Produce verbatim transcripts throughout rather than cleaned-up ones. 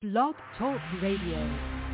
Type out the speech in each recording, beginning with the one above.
Blog Talk Radio.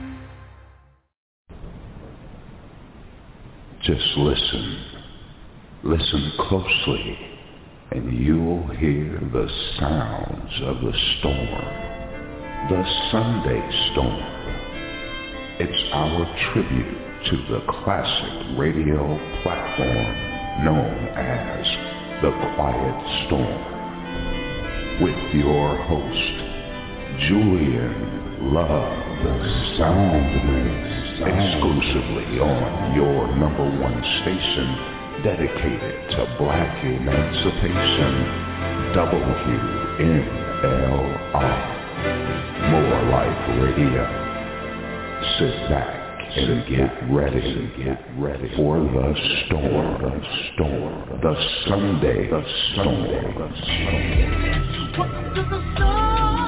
Just listen. Listen closely, and you'll hear the sounds of the storm. The Sunday Storm. It's our tribute to the classic radio platform known as The Quiet Storm. With your host, Julian Love, the Sound Mix, exclusively on your number one station dedicated to black emancipation, W N L R. More Life Radio. Sit back and get ready, get ready for the storm, the storm, the Sunday, the storm, the storm. Welcome to the storm.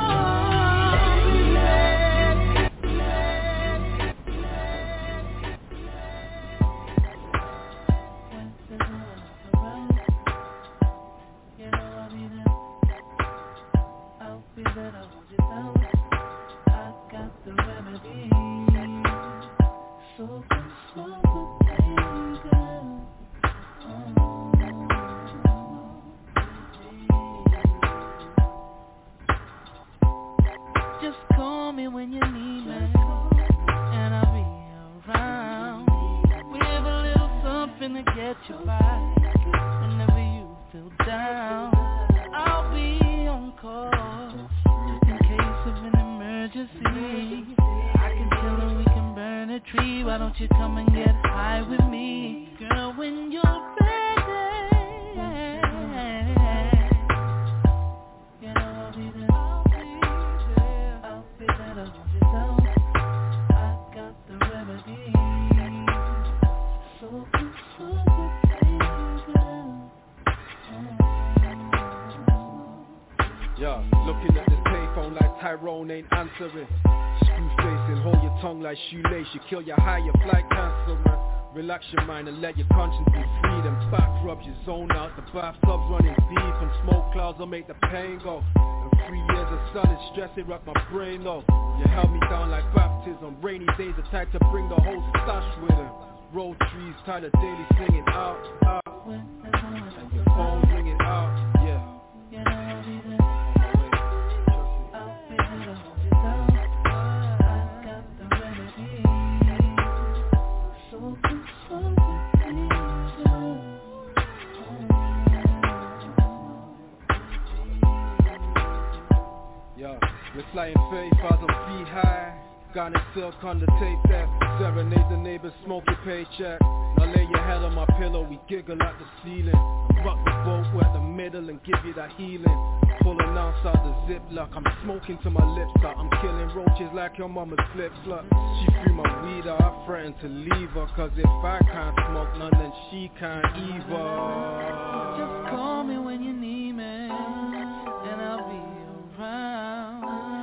Shoelace, you kill your higher flight cancer, man. Relax your mind and let your conscience be free. Them back rubs, you zone out. The bathtub's running deep, and smoke clouds will make the pain go. And three years of solid stress, it rocked my brain low. You held me down like baptism. Rainy days, the type to bring the whole stash with him. Road trees, tired of daily singing out, out. And your phone ringing out, yeah. We're flying thirty thousand feet high. Got a silk on the tape that serenade the neighbors, smoke your paycheck. Now lay your head on my pillow, we giggle at the ceiling. Rock the boat, we're at the middle and give you that healing. Pulling outside the ziplock, I'm smoking to my lips out. I'm killing roaches like your mama's flip-flop. She threw my weed out, I threatened to leave her. Cause if I can't smoke none, then she can't either. Just call me when you need me, and I'll be around.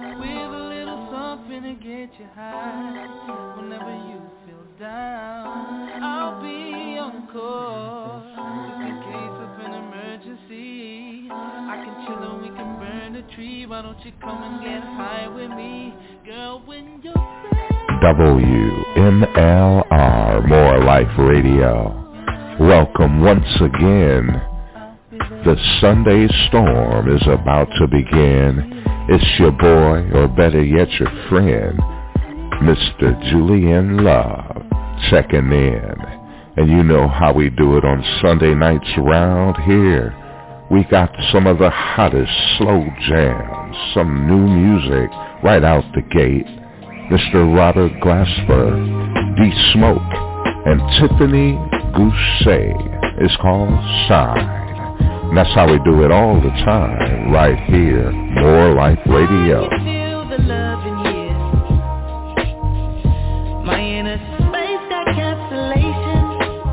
To get you high whenever you feel down. I'll be on call just in case of an emergency. I can chill and we can burn a tree. Why don't you come and get high with me, girl, when you're ready. W N L R, More Life Radio. Welcome once again. The Sunday Storm is about to begin. It's your boy, or better yet your friend, Mister Julian Love, checking in. And you know how we do it on Sunday nights around here. We got some of the hottest slow jams, some new music right out the gate. Mister Robert Glasper, D Smoke, and Tiffany Gousset is called Side. And that's how we do it all the time, right here, More Life Radio. You feel the love in here. My inner space got cancellation.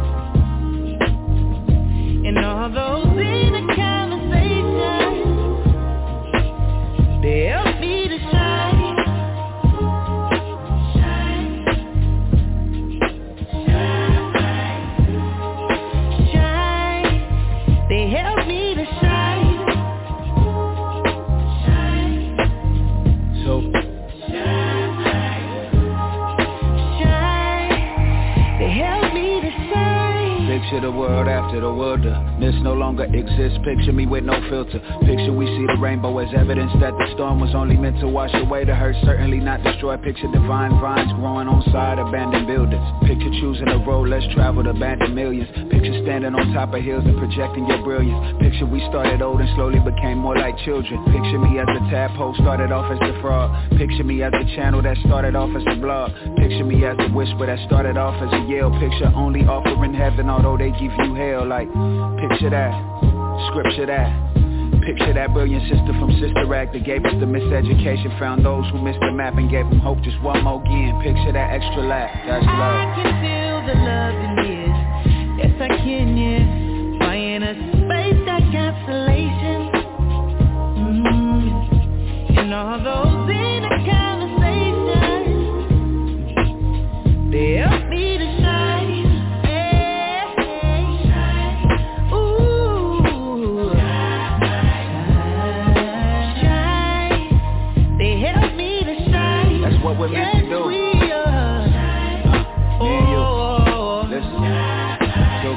And all those inner conversations, they help me to shine. Shine. Shine. Shine. They help me to shine. Shine. Picture the world after the wilderness no longer exists. Picture me with no filter. Picture we see the rainbow as evidence that the storm was only meant to wash away the hurt, certainly not destroy. Picture divine vines growing on side abandoned buildings. Picture choosing a road less traveled, abandoned millions. Picture standing on top of hills and projecting your brilliance. Picture we started old and slowly became more like children. Picture me as a tadpole, started off as the frog. Picture me as the channel that started off as a blog. Picture me as the whisper that started off as a yell. Picture only offering heaven although they give you hell. Like, picture that, scripture that. Picture that brilliant sister from Sister Act that gave us the miseducation, found those who missed the map and gave them hope just one more again. Picture that extra lap, that's love. I can feel the love in this, yes I can, yeah. Flying a space that constellation, mm-hmm. And all those inner conversations, they help me to shine. What we're meant to do. Yes, we are. Uh, me and you. Listen. Go.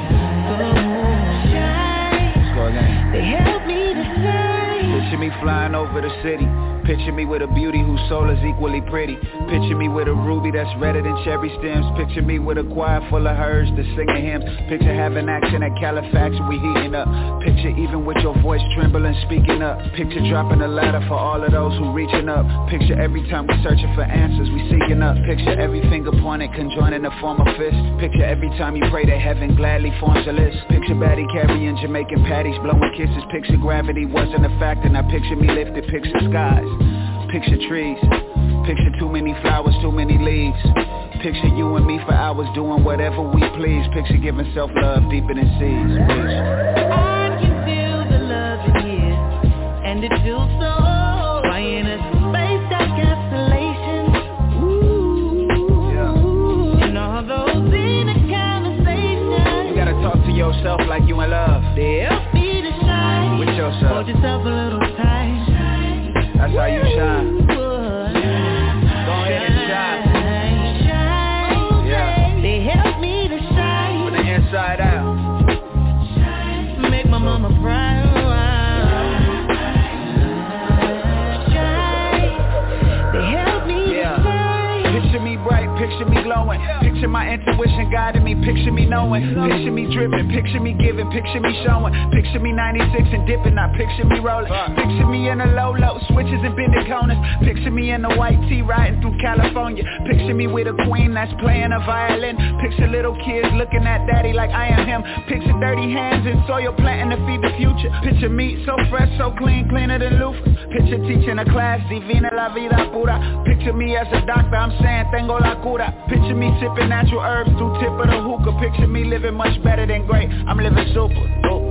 Let's go again. They help me to shine. Picture me flying over the city. Picture me with a beauty whose soul is equally pretty. Picture me with a ruby that's redder than cherry stems. Picture me with a choir full of herds that singing hymns. Picture having action at Califax and we heating up. Picture even with your voice trembling, speaking up. Picture dropping a ladder for all of those who reaching up. Picture every time we searching for answers, we seeking up. Picture every finger pointed, conjoining the form of fist. Picture every time you pray that heaven gladly forms a list. Picture Batty carrying Jamaican patties, blowing kisses. Picture gravity wasn't a factor, now picture me lifted. Picture skies, picture trees. Picture too many flowers, too many leaves. Picture you and me for hours doing whatever we please. Picture giving self-love deeper than seas. Please. I can feel the love in here, and it feels so. Flying a space that constellation. Ooh, yeah. And all those inner conversations. You gotta talk to yourself like you in love. They help me to shine. With yourself. Hold yourself a little tight. That's how you shine. Inside out. Make my mama proud. Shine. They help me yeah. to shine. Picture me bright, picture me glowing. Picture my intuition guiding me, picture me knowing. Picture me dripping, picture me giving, picture me showing. Picture me ninety-six and dipping, not picture me rolling. Picture me in a low low, switches and bending corners. Picture me in a white tee riding through California. Picture me with a queen that's playing a violin. Picture little kids looking at daddy like I am him. Picture dirty hands in soil planting to feed the future. Picture meat so fresh, so clean, cleaner than Luther. Picture teaching a class, divina la vida pura. Picture me as a doctor, I'm saying tengo la cura. Picture me sipping natural herbs through tip of the hookah. Picture me living much better than great, I'm living super. Oh.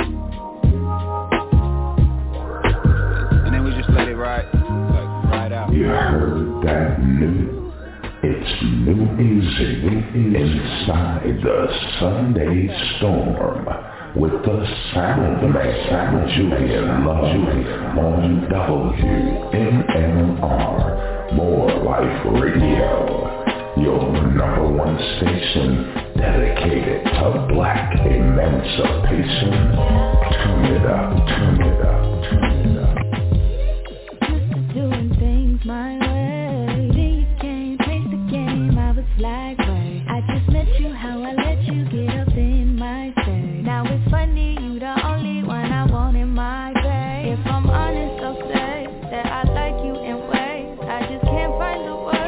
And then we just let it ride, like ride out. You heard that new? It's new music inside the Sunday Storm with the sound man, Julian Love on W M L R, More Life Radio. Your number one station dedicated to black emancipation. Turn it up, turn it up, turn it up. Used to doing things my way. Deep game, taste the game, I was like, wait. I just met you, how I let you get up in my face. Now it's funny, you the only one I want in my day. If I'm honest, I'll say that I like you in ways I just can't find the words.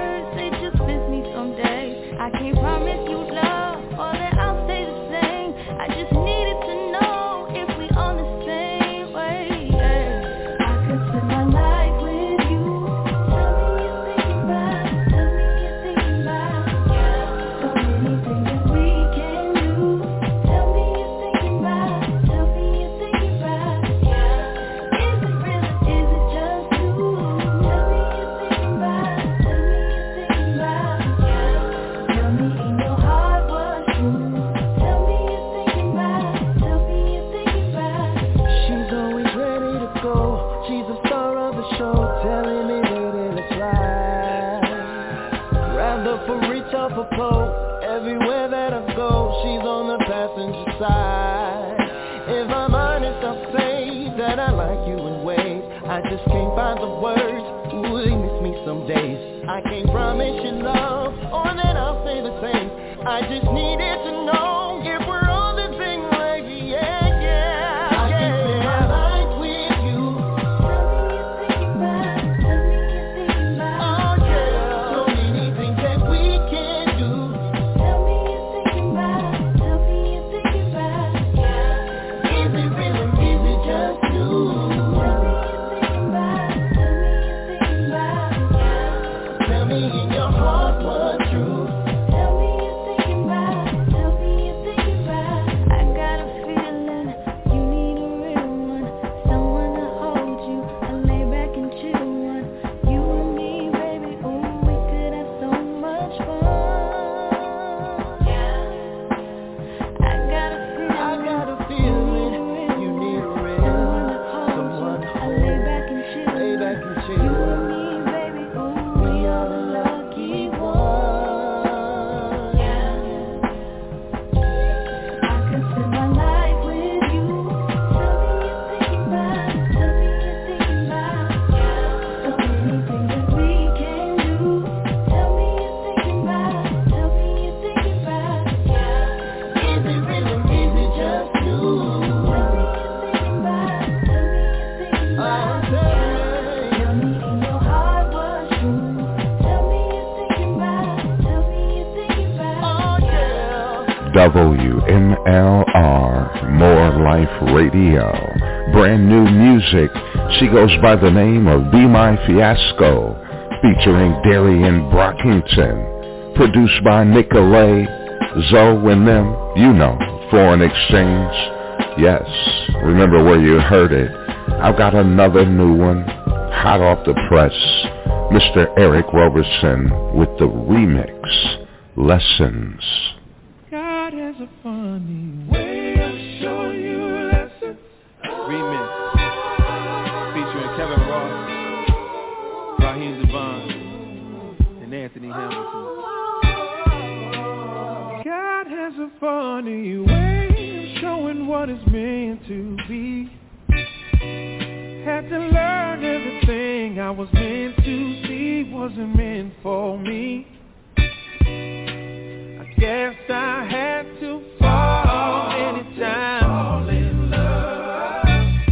I can't promise you love or that I'll stay the same. I just needed to know if we on the same way. Yeah. I could spend my life with you. Tell me you're thinking about. Tell me you're thinking about. Yeah. So many things that we can do. Tell me you're thinking about. Tell me you're thinking about. Yeah. Is it real or is it just you? Tell me you're thinking about. Tell me you're thinking about. Tell me in your heart what's true. Tell me you're thinking about. Tell me you're thinking about. She's always ready to go. She's the star of the show, telling me that it's right. Grabbed up for reach up for pole. Everywhere that I've go, she's on the passenger side. If I'm honest, I'll say that I like you in ways I just can't find the words. Ooh, you miss me some days. I can't promise you love, or that I'll say the same. I just needed to know if we're on the same way, yeah, yeah. I can spend my life with you. Tell me you're thinking about, tell me you're thinking about. Oh yeah, so many things that we can do. Tell me you're thinking about, tell me you're thinking about. Yeah. Is it real or is it just you? Tell me you're thinking about, tell me you're thinking about. Yeah. Tell me in your heart what's true. W M L R, More Life Radio. Brand new music. She goes by the name of Be My Fiasco, featuring Darian Brockington. Produced by Nicolay, Zoe and them, you know, Foreign Exchange. Yes, remember where you heard it. I've got another new one, hot off the press. Mister Eric Roberson with the remix, Lessons. God has a funny way of showing you lessons. Remix, featuring Kevin Ross, Raheem Devon, and Anthony Hamilton. God has a funny way of showing what it's meant to be. Had to learn everything I was meant to see wasn't meant for me. Guess I had to fall anytime. Fall in love.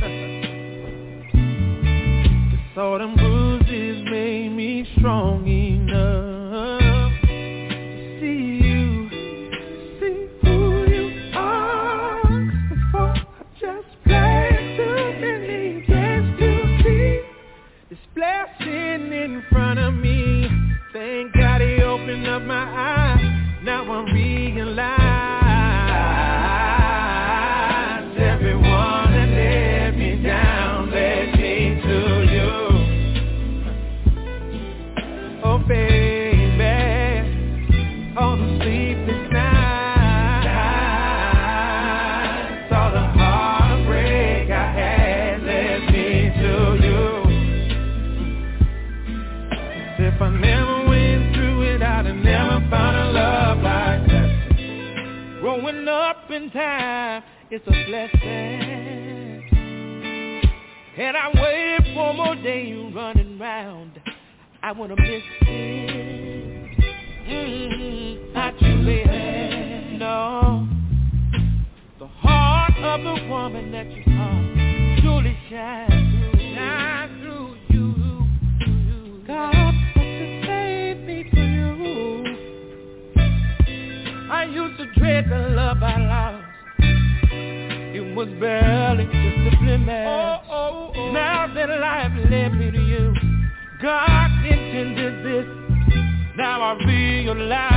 Just all them bruises made me strong enough to see you, see who you are. Before I just played too many games to see this blessing in front of me. Thank God he opened up my eyes. Now I realize everyone that let me down led me to you. Oh baby, all the sleepless nights, all the heartbreak I had led me to you. If I never went through it, I'd have never found a love like that. Growing up in time, it's a blessing. And I waited for more days running round. I would have missed it. Mm-hmm. Not you, baby. No. The heart of the woman that you are truly shines through. Shine through you. God. I used to dread the love I lost. It was barely just a blemish. Oh, oh, oh. Now that life led me to you, God intended this. Now I realize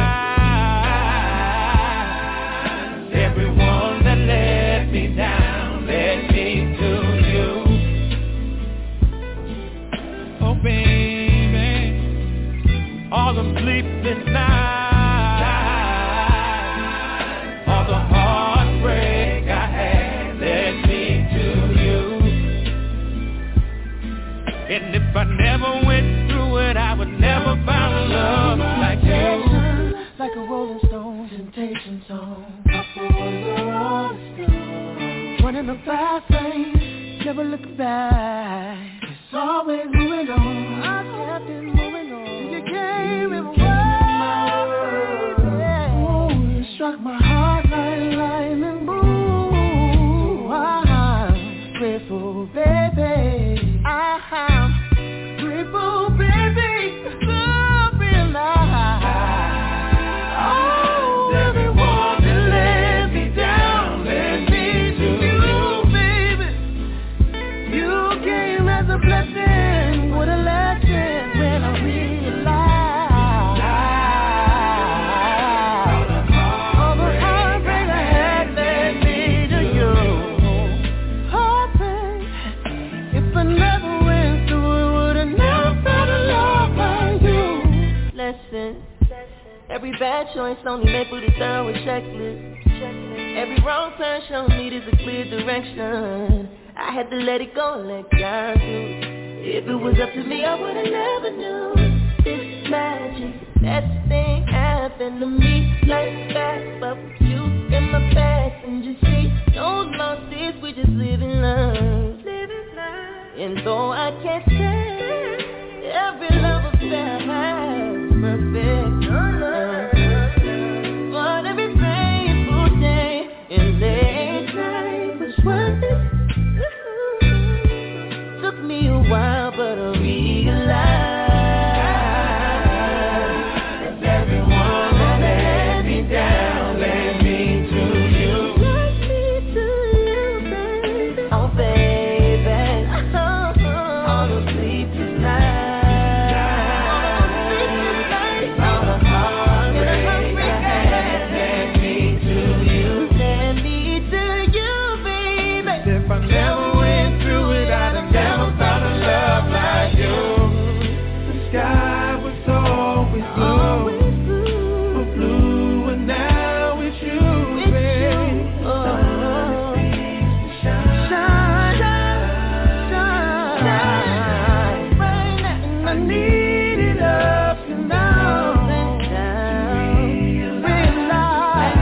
everyone that let me down led me to you. Oh baby, all the sleepless nights, the heartbreak I had led me to you. And if I never went through it, I would never find a love like you. Like a rolling stone, temptation song. never look back. It's always moving on. I kept it moving on. You came in my world. Ooh, you struck my heart like lightning boom. I'm grateful, baby. I'm grateful, baby. I realize oh, everyone that let me down, let me to you, baby. You came as a blessing, what a lesson when I realized all the heartbreak I had led me to you. Heartbreak, if I never went through it, would've never found a love like you. Lesson. Every bad choice only made with a thorough checklist. Every wrong turn showed me there's a clear direction. I had to let it go and let God do. If it was up to me, I would've never knew this magic. That thing happened to me like that, but with you in my passenger seat. No losses, we just living life. And though I can't say every love affair has perfect, but every painful day and late night was worth it. Took me a while, but I realized that everyone that let me down led me to you. Led me to you, baby. Oh, baby. All the sleepless nights, all the heartbreak I had led me to you. Led me to you, baby. If I never went through it, I'd have never found a love like you. The sky was always blue, but blue, and now it's you, baby. Oh, Shine, shine, shine, shine, I needed ups and downs. realize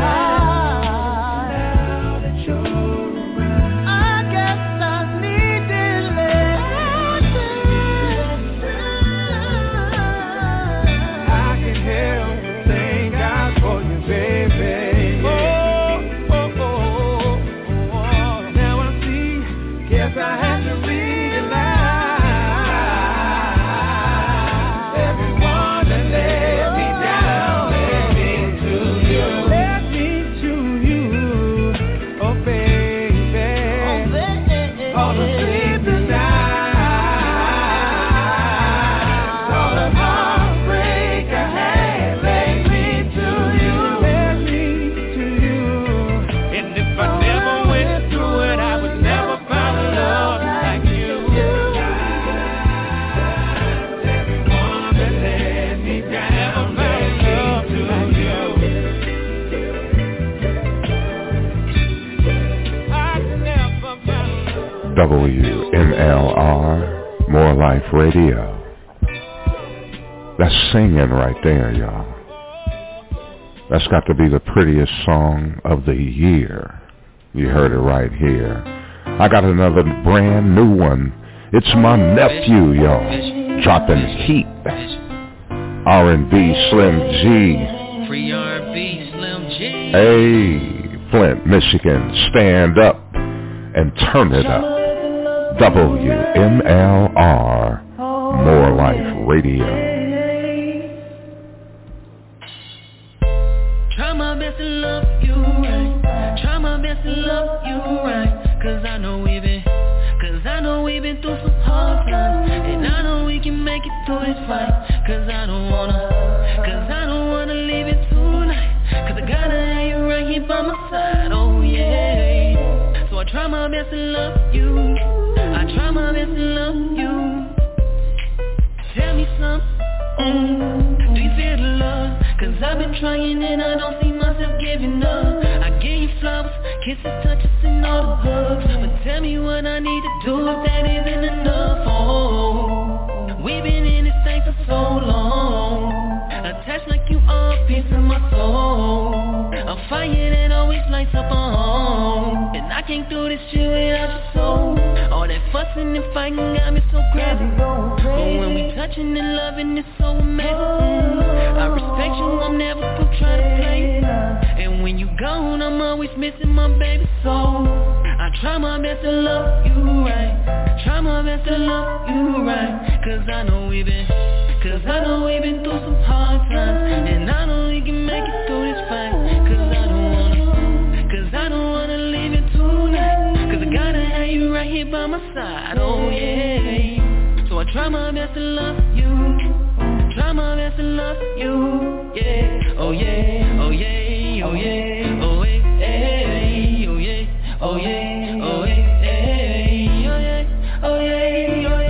Now that you're around, I guess I needed I can help thank God for you, baby. Oh, oh, oh, oh. Now I see, guess I had to realize everyone that let me down, led me to you, led me to you, oh baby. All the sleepless nights, all the heartbreak I had led me to you, led me to you. And if I never went through it, I would never find a love like you. Everyone that let me down, led me to you. I could never find love. W M L R, More Life Radio. That's singing right there, y'all. That's got to be the prettiest song of the year. You heard it right here. I got another brand new one. It's my nephew, y'all, dropping heat. R and B Slim G. Free R and B Slim G. Hey, Flint, Michigan, stand up and turn it up. W M L R, More Life Radio. Try my best to love you right. Try my best to love you right. Cause I know we've been, cause I know we've been through some hard times. And I know we can make it through this fight. Cause I don't wanna, cause I don't wanna leave it tonight. Cause I gotta have you right here by my side, oh yeah. So I try my best to love you. I try my best to love you. Tell me something, mm, do you feel the love? Cause I've been trying and I don't see myself giving up. I gave you flowers, kisses, touches and all the hugs. But tell me what I need to do if that isn't enough, oh. We've been in this thing for so long, attached like you are a piece of my soul. A fire that always lights up a home, and I can't do this shit without your soul. All that fussing and fighting got me so crazy. But when we touching and loving, it's so amazing. mm. I respect you, I'm never gonna try to play it. And when you gone, I'm always missing my baby soul. I try my best to love you right, try my best to love you right. Cause I know we've been, cause I know we've been through some hard times, and I know we can make it through this fight. Cause I don't wanna, cause I don't wanna leave it tonight. Cause I gotta have you right here by my side, oh yeah. So I try my best to love you, try my best to love you, yeah. Oh yeah, oh yeah, oh yeah, oh yeah, oh yeah, oh yeah, oh yeah, oh yeah, oh yeah, oh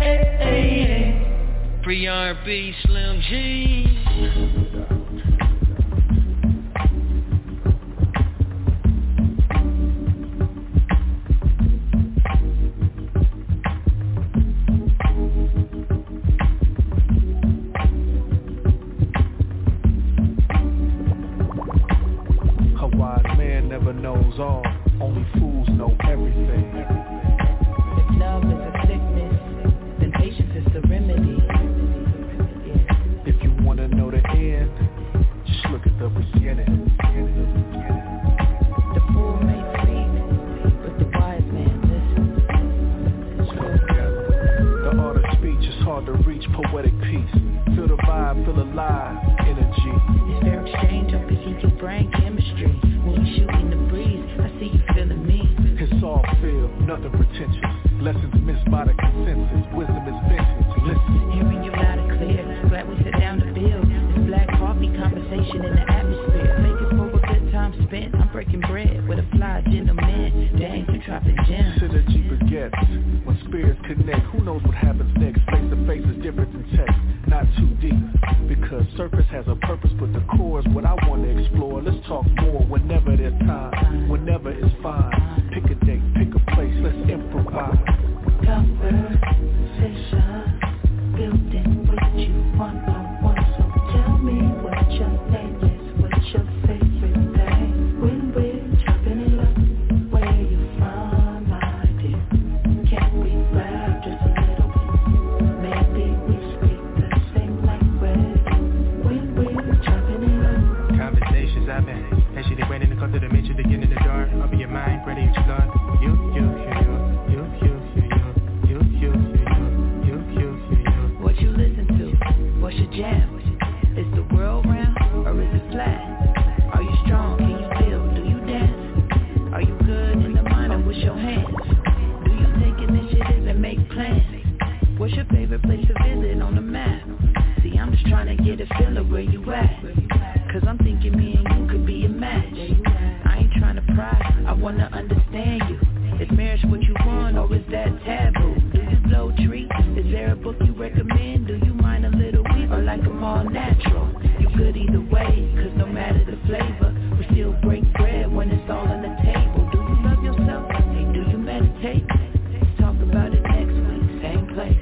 yeah. Free R and B, Slim G. A wise man never knows all, only fools know everything. If love is a sickness, then patience is the remedy. If you wanna know the end, just look at the beginning. The fool may speak, but the wise man listens. The art of speech is hard to reach, poetic peace. Feel the vibe, feel alive, energy. It's fair exchange, I can see your brain chemistry. When you shoot in the breeze, I see you feeling me. It's all feel, nothing pretentious. Lessons missed by the consensus. Wisdom is vintage. Listen. Hearing you loud and clear. Glad we sit down to build. This black coffee conversation in the atmosphere. Make it for a good time spent. I'm breaking bread with a fly gentleman. Dang, you dropping gems. Synergy begets when spirits connect. Who knows what happens next? Face to face is different than text. Not too deep, because surface has a purpose, but the core is what I want to explore. Let's talk more whenever there's time. Whenever it's fine. Pick a date, pick a place. Let's improvise. Conversation, building what you want on one. So tell me what your name is, what's your favorite thing. When we're chopping it up, where you from, my dear? Can't we rap just a little bit? Maybe we speak the same language. When we're chopping it up. Conversations I've been, and she did waiting to come to the mention to get in the door. I'll be your mind, ready to explore. You, you, you, you, you, you. What you listen to? What's your jam? Is the world round or is it flat? Are you strong? Can you feel? Do you dance? Are you good in the mind and with your hands? Do you take initiative and make plans? What's your favorite place to visit on the map? See, I'm just trying to get a feel of where you at. Cause I'm thinking me and you could be a match. I ain't trying to pry, I wanna understand you. Is marriage what you want or is that taboo? Do you blow trees? Is there a book you recommend? Do you mind a little weed or like them all natural? You good either way, cause no matter the flavor, we still break bread when it's all on the table. Do you love yourself? Hey, do you meditate? Let's talk about it next week, same place.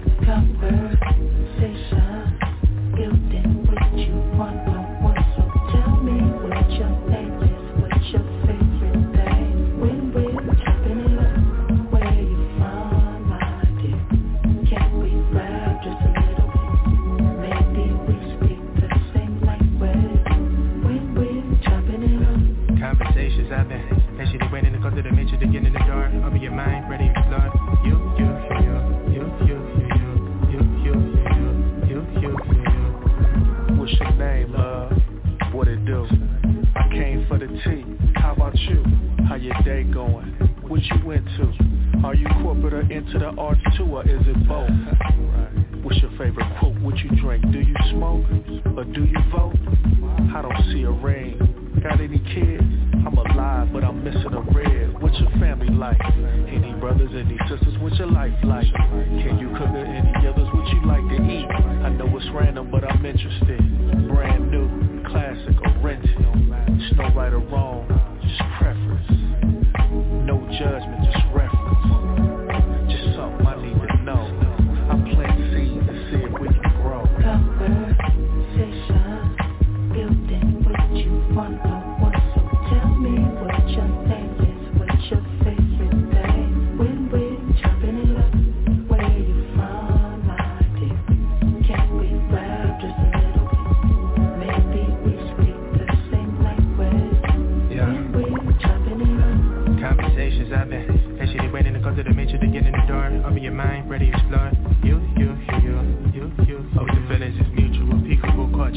Conversation, building what you want on one. So tell me what your name is, what's your favorite thing. When we're chopping it up, where you from, my dear? Can't we rap just a little bit? Maybe we speak the same language. When we're chopping it up. Conversations I've been, and she did waiting to come to the mention to get in the door. I'll be your mind, ready to explore. You, you, you, you, you, you, you, you, you, you, you, you, you. What's your name, love? What it do? I came for the tea. How about you? How your day going? What you into? Are you corporate or into the arts too, or is it both? What's your favorite quote? What you drink? Do you smoke? Or do you vote? I don't see a ring. Got any kids? I'm alive, but I'm missing a red. What's your family like? Any brothers, any sisters? What's your life like? Can you cook or any others? What you like to eat? I know it's random, but I'm interested. Brand new, classic or rented. There's no right or wrong, just preference. No judgment, just reference. Just something I need to know. I plant seeds to see if we can grow. Conversation, building what you want on one. So tell me what your name is, what's your favorite thing. When we're chopping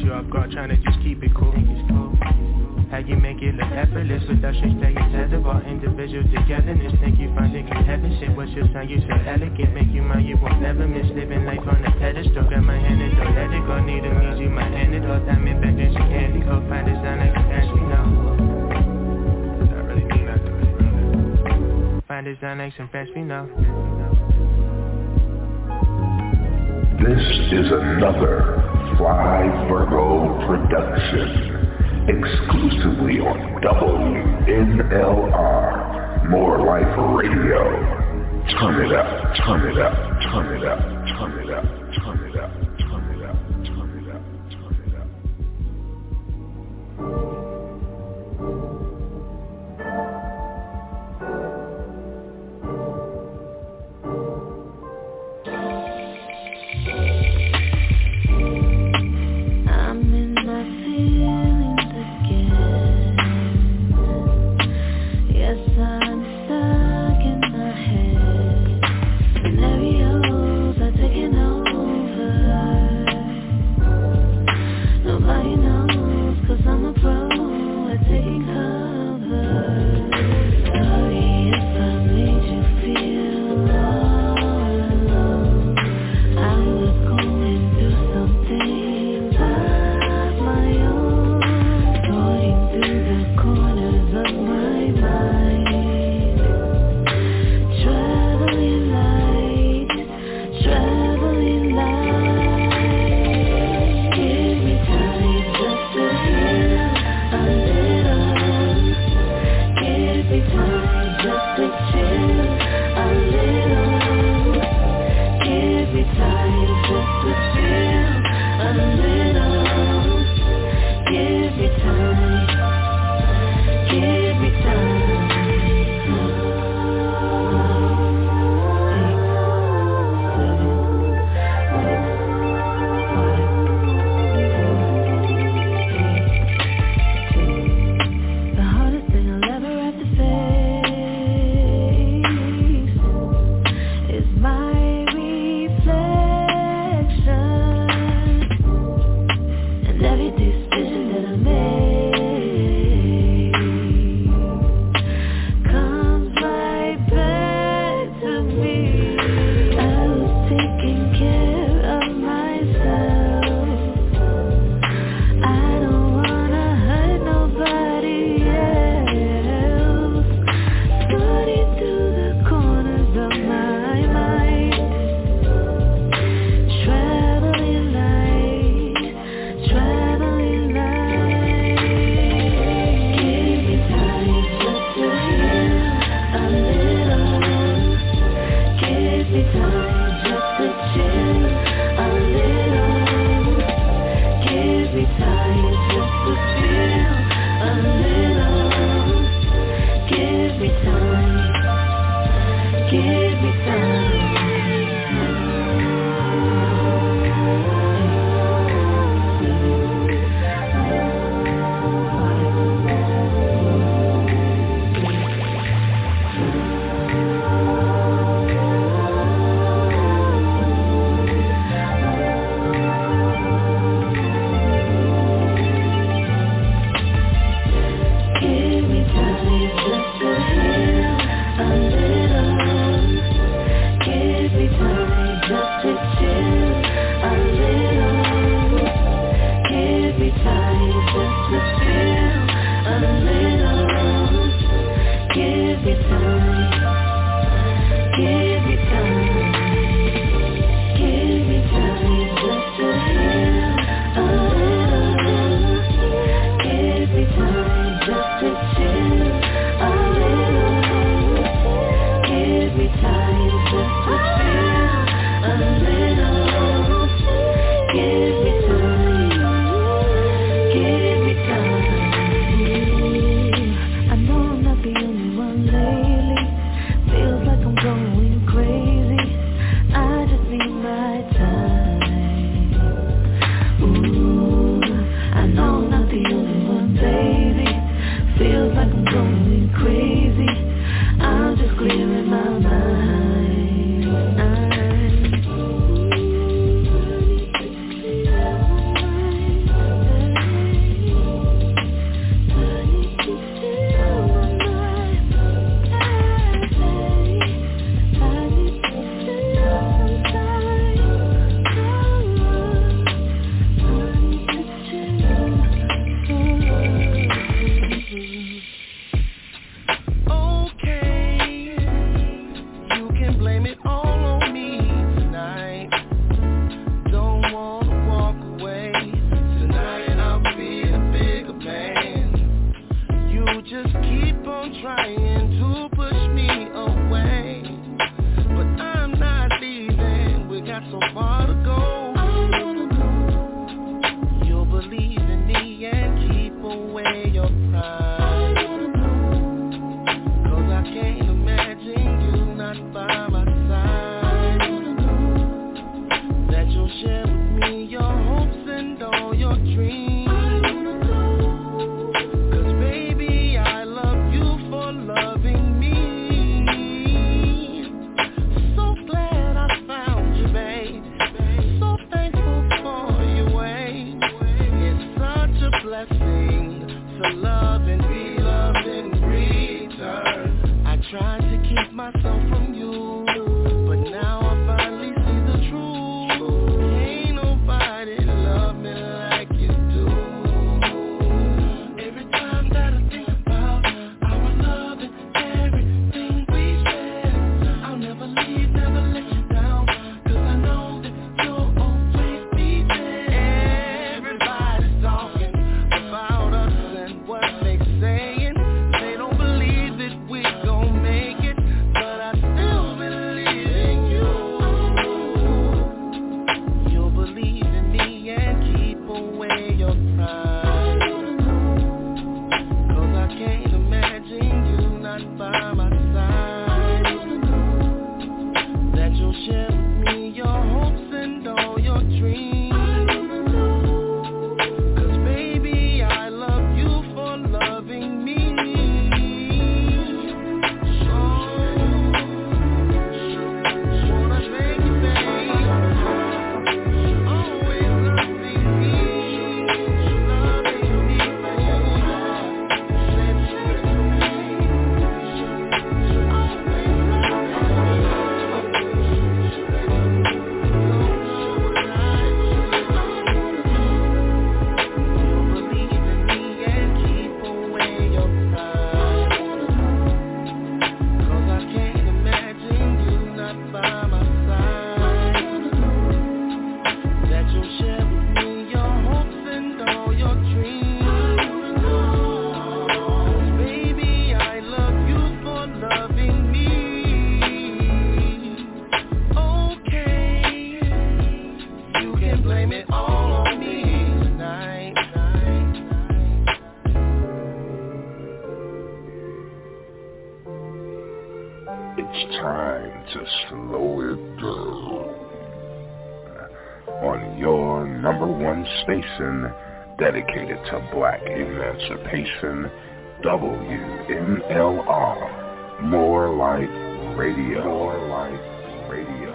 you off guard, trying to just keep it cool. How you make it look effortless without strings playing tetherball, individual togetherness. Think you find it in heaven, shit, what's your sign? You so elegant, make you mine, you won't never miss. Living life on a pedestal, got my hand in, don't let it go. Need a muse, you my hand it all time in back, then she candy go. Find it sound like a dance, we know. I really mean that to me. Find it sound like some French, we know. This is another Fly Virgo production. Exclusively on W N L R, More Life Radio. Turn it up, turn it up, turn it up, turn it up, turn it up, turn it up, turn it up, turn it up. I'm in my feelings. Yes, I'm stuck in my head. Scenarios are taking over. Nobody knows, cause I'm a pro at taking cover. Sorry if I made you feel all alone. I was going through some things of my own, sorting through the corners of my mind. Traveling light, traveling light. Give me time just to heal a little. Give me time just to chill a little. Give me time just to feel a little. Give me time. Give me time. The hardest thing I'll ever have to face is my reflection, and every decision that I make comes right back to me. I was taking care of myself. I don't wanna hurt nobody else. Sorting through the corners of my mind. Traveling light, traveling light. Give me time just to heal a little. Give me time just to chill a little. Give me time just to feel a little. Give me time. Give me time. Give me time just to heal a little. Give me time just to chill a little. Give me time just to feel a little. Give me time. Give me time. Give me time just to heal a little. Give me time just to chill a little. Give me time just to feel a little. Give me time. Give me time. I know I'm not the only one lately. Feels like I'm going crazy. I just need my time. Ooh, I know I'm not the only one, baby. Feels like I'm going crazy. I'm just clearing my mind. time to slow it down. On your number one station, dedicated to black emancipation, W M L R, More Life Radio. More Life Radio.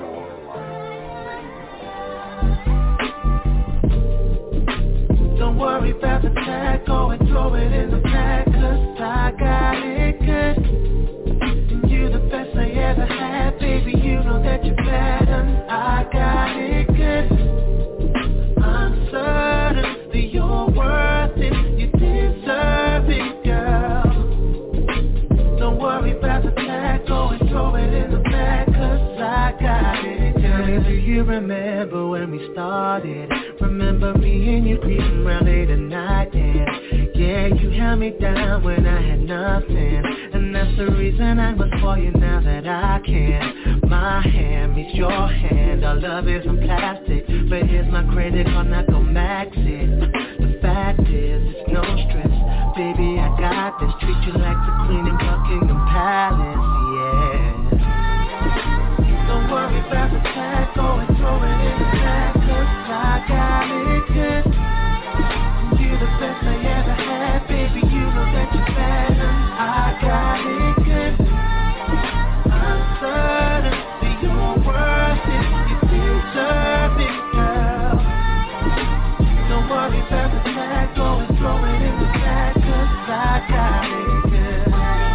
Don't worry about the tag, go and throw it in the bag, 'cause I got it good. And you the best I ever had, baby, you know that you're bad, and I got it good. I'm certain that you're worth it, you deserve it, girl. Don't worry about the tag, go and throw it in the bag, 'cause I got it good. Tell me, do you remember when we started? Remember me and you creeping around late at night, and yeah, you held me down when I had nothing, and that's the reason I was for you now that I can. My hand meets your hand, our love isn't plastic, but here's my credit card, not go max it. The fact is, it's no stress, baby, I got this, treat you like the queen in Buckingham Palace, yeah. Don't worry about the tag, go and throw it in the bag, 'cause I got it good. You're the best I ever had, baby, you know that you're bad, and I got it good. I'm certain that you're worth it, you deserve it, girl. Don't worry about the tag, go and throw it in the bag, 'cause I got it good.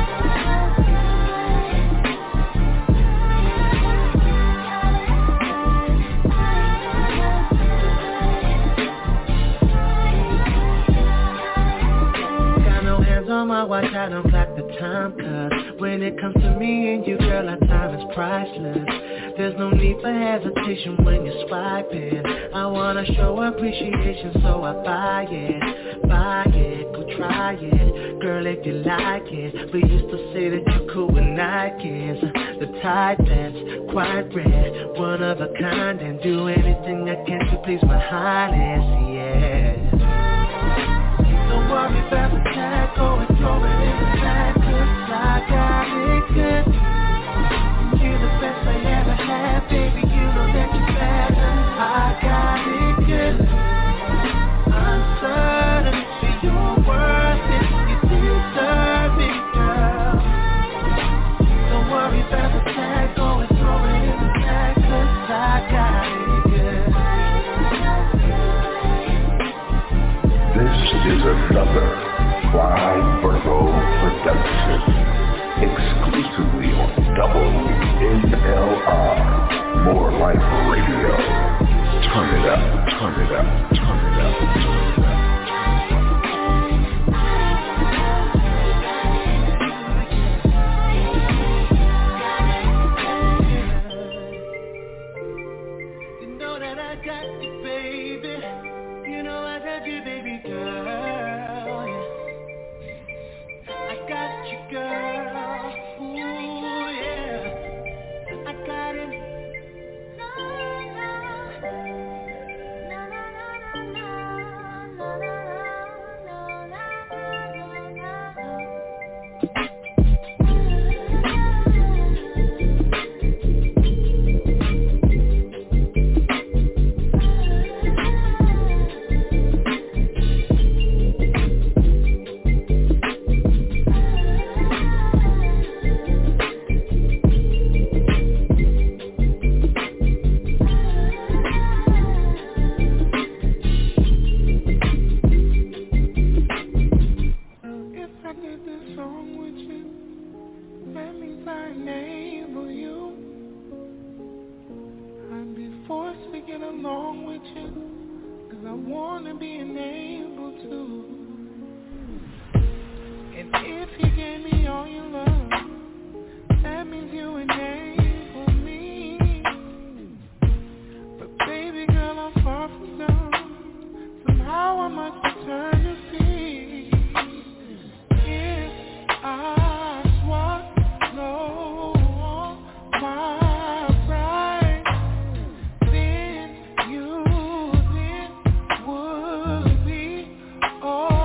On my watch, I don't clock the time, 'cause when it comes to me and you, girl, our time is priceless. There's no need for hesitation when you're swiping. I wanna show appreciation, so I buy it, buy it, go try it, girl, if you like it. We used to say that you're cool with Nikes, the type that's quite rare, one of a kind, and do anything I can to please my highness, yeah. Don't worry about the tag, go and throw it in the bag, 'cause I got it good. You're the best I ever had, baby, you know that you're bad, and I got it good. I'm certain that you're worth it, you deserve it, girl. Don't worry about the tag, go and throw it in the bag, 'cause I got it good. This is another Clyde Virgo production, exclusively on W M L R, More Life Radio. Turn it up, turn it up, turn it up, turn it up. You know that I got you, baby. You know I got you, baby girl. I got you, girl. Ooh, yeah. I got it. No, no, no, no, no, no, no, Oh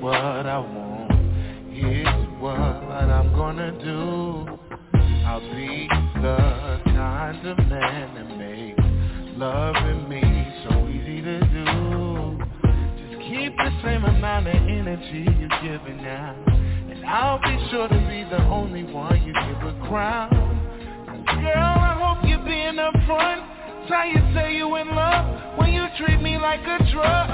what I want. Here's what I'm gonna do. I'll be the kind of man that makes loving me so easy to do. Just keep the same amount of energy you're giving now, and I'll be sure to be the only one you give a crown. Girl, I hope you're being upfront. That's how you say you in love when you treat me like a drug.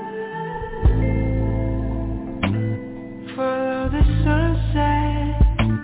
Follow the sunset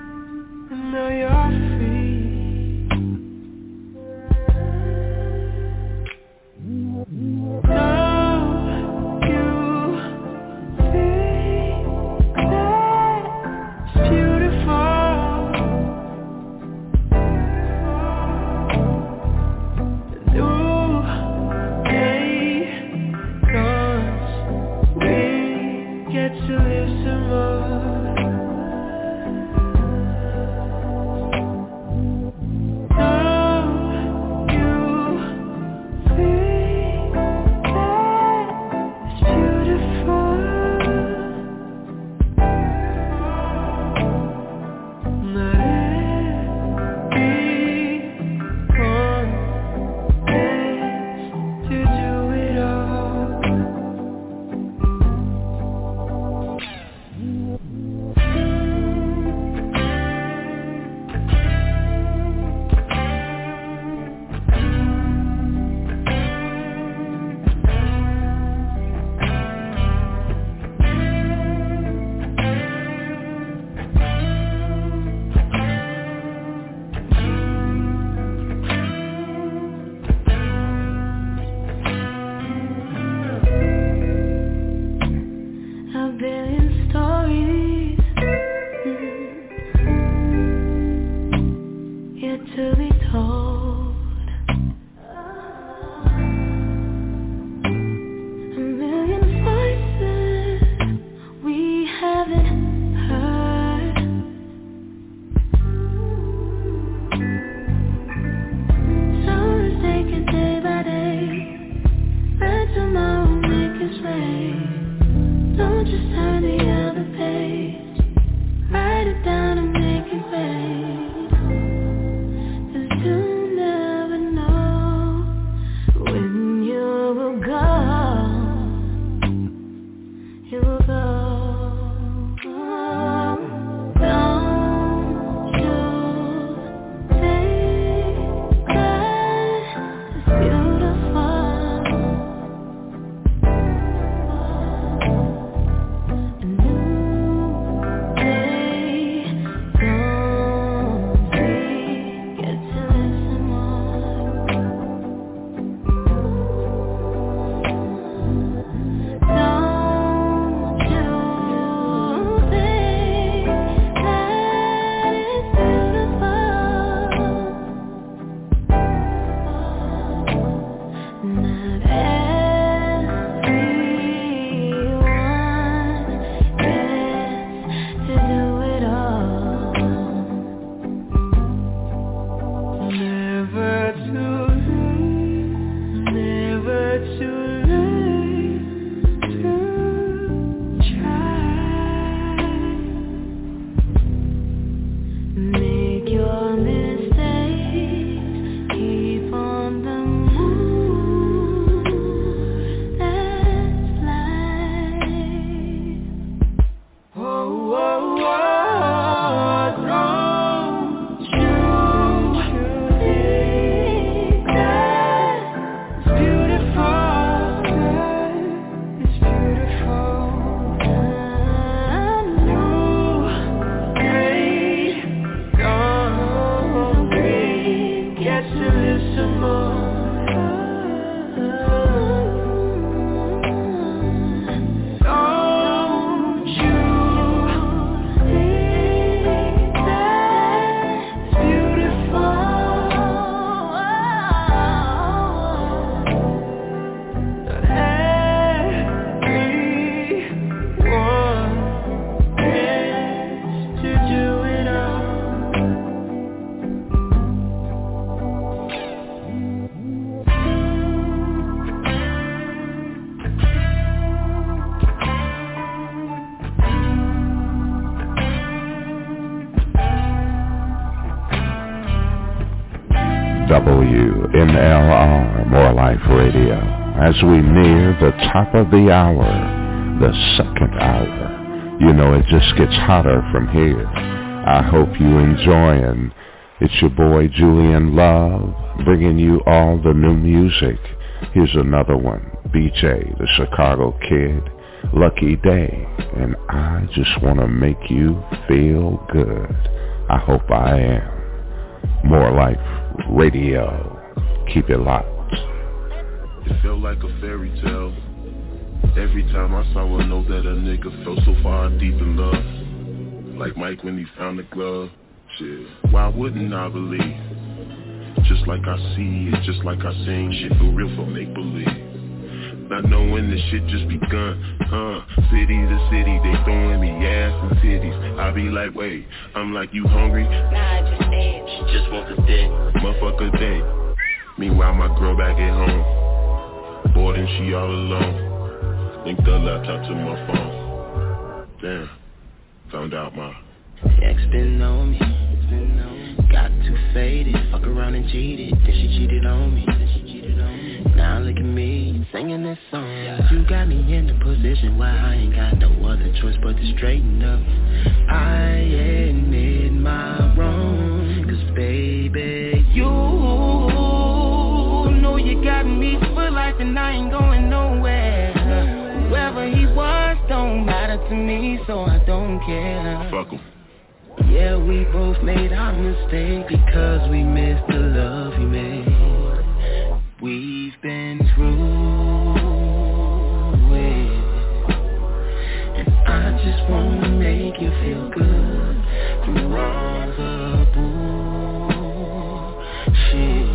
W M L R, More Life Radio. As we near the top of the hour, the second hour, you know it just gets hotter from here. I hope you enjoying. It's your boy Julian Love, bringing you all the new music. Here's another one, B J, the Chicago Kid, Lucky Day, and I just want to make you feel good. I hope I am. More Life Radio. Keep it locked. It felt like a fairy tale. Every time I saw her, know that a nigga felt so far deep in love. Like Mike when he found the glove. Shit, why wouldn't I believe? Just like I see it, just like I sing. Shit for real, for make-believe. Not knowing this shit just begun, huh? City to city, they throwing me ass and titties. I be like, wait, I'm like, you hungry? Nah, just ate. She just wants a dick, motherfucker day. Meanwhile, my girl back at home, bored and she all alone. Link the laptop to my phone. Damn, found out my ex been on me, been on me. Got too faded, fuck around and cheated. Then she cheated on me, then she cheated on me. Now look at me, singing this song. You got me in the position where I ain't got no other choice but to straighten up. I admit my wrong, cause baby, you know you got me for life and I ain't going nowhere. Whoever he was don't matter to me, so I don't care. Fuck him. Yeah, we both made our mistake because we missed the love we made. We've been through it, and I just wanna make you feel good through all the bullshit.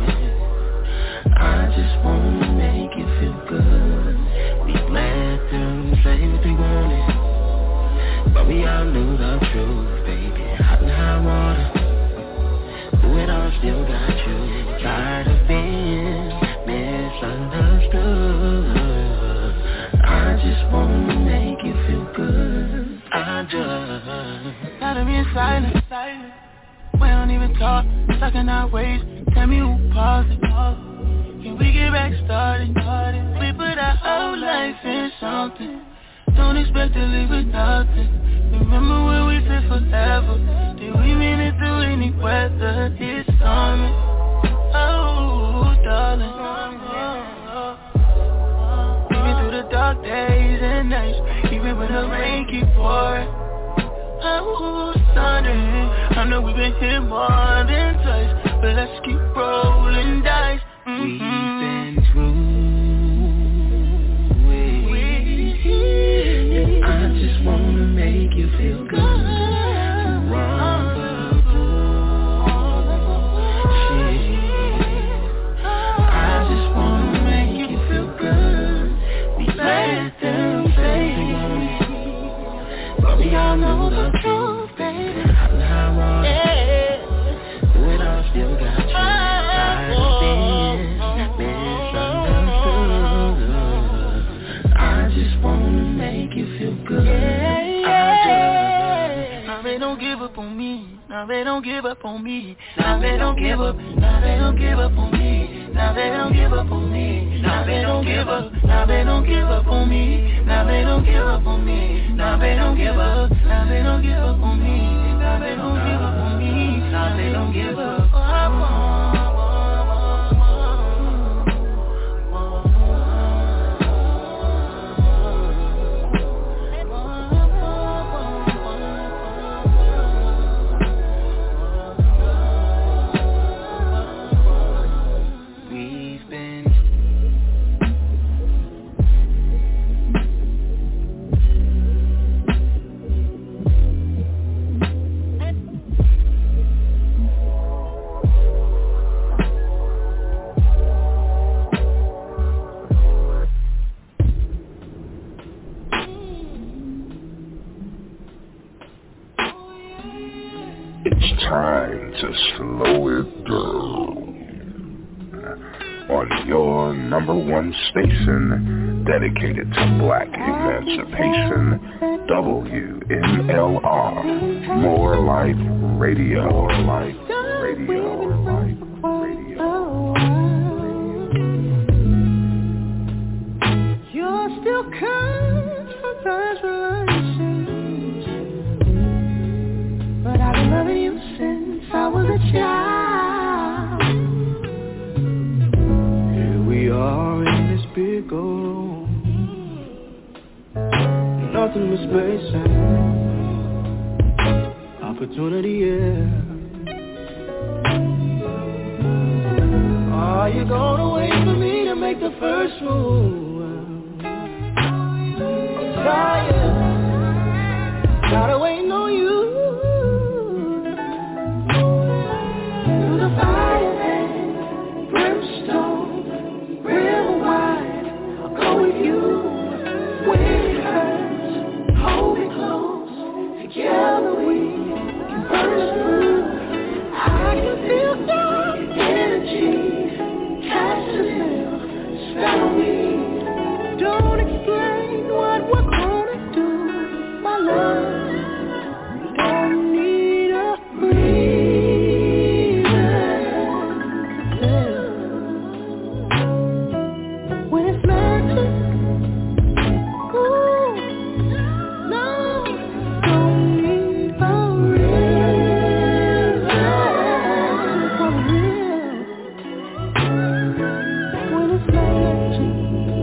I just wanna make you feel good. We let them say what they wanted, but we all knew the truth, baby. Hot and high water, through it all still got you. Tired of being misunderstood. I just wanna make you feel good. I just gotta be silent, silent. We don't even talk, stuck in our ways. Tell me who paused it. Can we get back started? We put our whole life in something. Don't expect to live with nothing. Remember when we said forever? Did we mean it through any weather? It's summer. Oh, darling. Even through the dark days and nights, even when the rain keep pouring. Oh, sunny. I know we've been here more than twice, but let's keep rolling dice. Mm-hmm. We've been through it, and I just wanna make you feel good. Through all the bullshit, I just wanna make you feel good. We let them say, but we all know the truth, baby. Hot and high water, yeah. Through it all still got you. Tired of being misunderstood. I just wanna make you feel good. Yeah, yeah. Now they don't give up on me. Now they don't give up on me. Now they don't give up. Now they don't give up on me. Now they don't give up on me. Now they don't give up. Now they don't give up on me. Now they don't give up on me. Now they don't give up. Now they don't give up on me. Now they don't give up on me. Now they don't give up. It's time to slow it down on your number one station dedicated to black emancipation, W M L R, More Life Radio. More Life Radio. More Life Radio. such relations, but I've been loving you since I was a child. Here we are in this big old room, nothing but space and opportunity, yeah. Are you gonna wait for me to make the first move? Tired, gotta wait on you. Through the fire and brimstone, river wide, I'll go with you. Where it hurts, hold me close. Together we can burst through. I can feel your energy, catch the smell, smell me. Don't explain what we're gonna do, my love. Don't need a reason. When it's magic, ooh, no, don't need a reason. For real. When it's magic.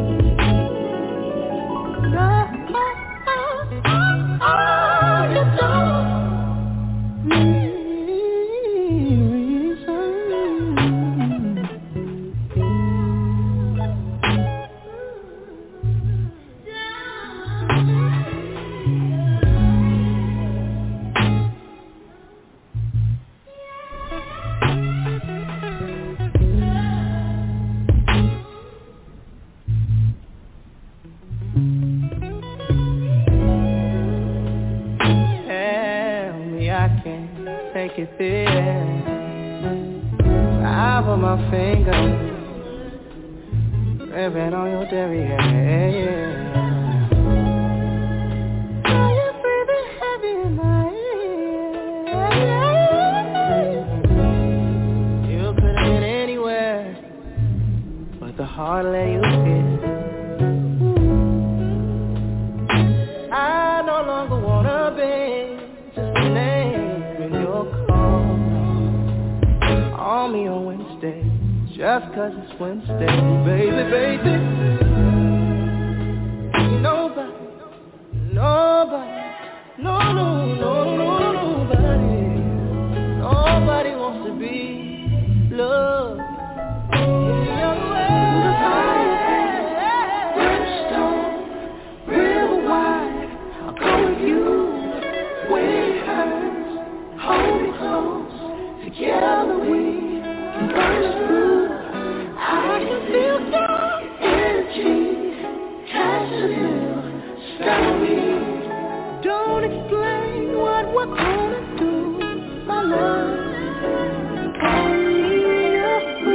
It there. Five of my fingers, ribbon on your derriere. Are you breathing heavy in my ear? You could have been anywhere, but the heart let you fit. I no longer wanna be just a name in your car. On me on Wednesday, just cause it's Wednesday, baby, baby. Nobody, nobody, no, no, no, no, nobody, nobody wants to be loved. The fire, brimstone, river wide, I'll go with you. Where it hurts, hold me close. Together we can burst through. I can feel your energy, catch the feel, spell me. Don't explain what we're gonna do, my love. Don't need a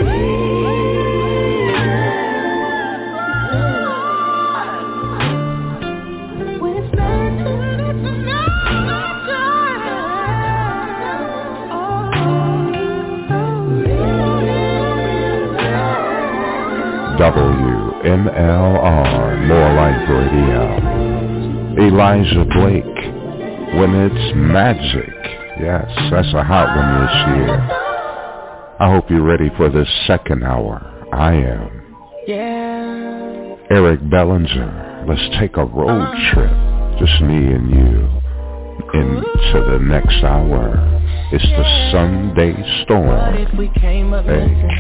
reason. When it's magic, it's magic. W M L R, More Life Radio. Elijah Blake, When It's Magic. Yes, that's a hot one this year. I hope you're ready for this second hour. I am. Yeah. Eric Bellinger, let's take a road trip. Just me and you. Into the next hour. It's the Sunday Storm. What if we came up hey. missing?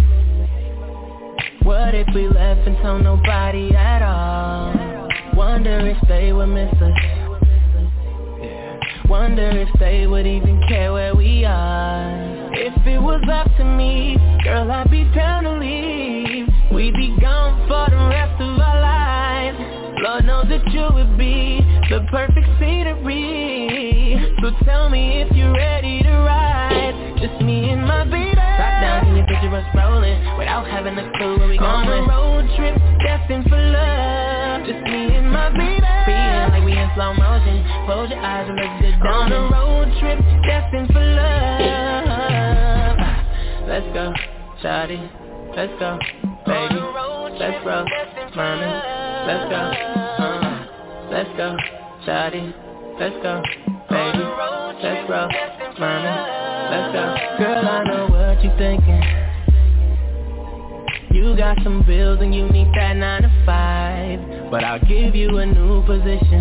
What if we left and told nobody at all? Wonder if they would miss us. Yeah. Wonder if they would even care where we are. If it was up to me, girl, I'd be down to leave. We'd be gone for the rest of our lives. Lord knows that you would be the perfect scenery. So tell me if you're ready to ride. Just me and my baby. Top down, can you picture us rolling without having a clue where we going? On a road trip, destined for love. Just me and my baby. Feeling like we in slow motion. Close your eyes and let's get down. On a road trip, destined for love. Let's go, shawty. Let's go, baby. Let's roll, mommy. Let's go. Uh. let's go, shawty, let's go, baby, let's roll, mommy, let's go. Girl, I know what you're thinking. You got some bills and you need that nine to five, but I'll give you a new position.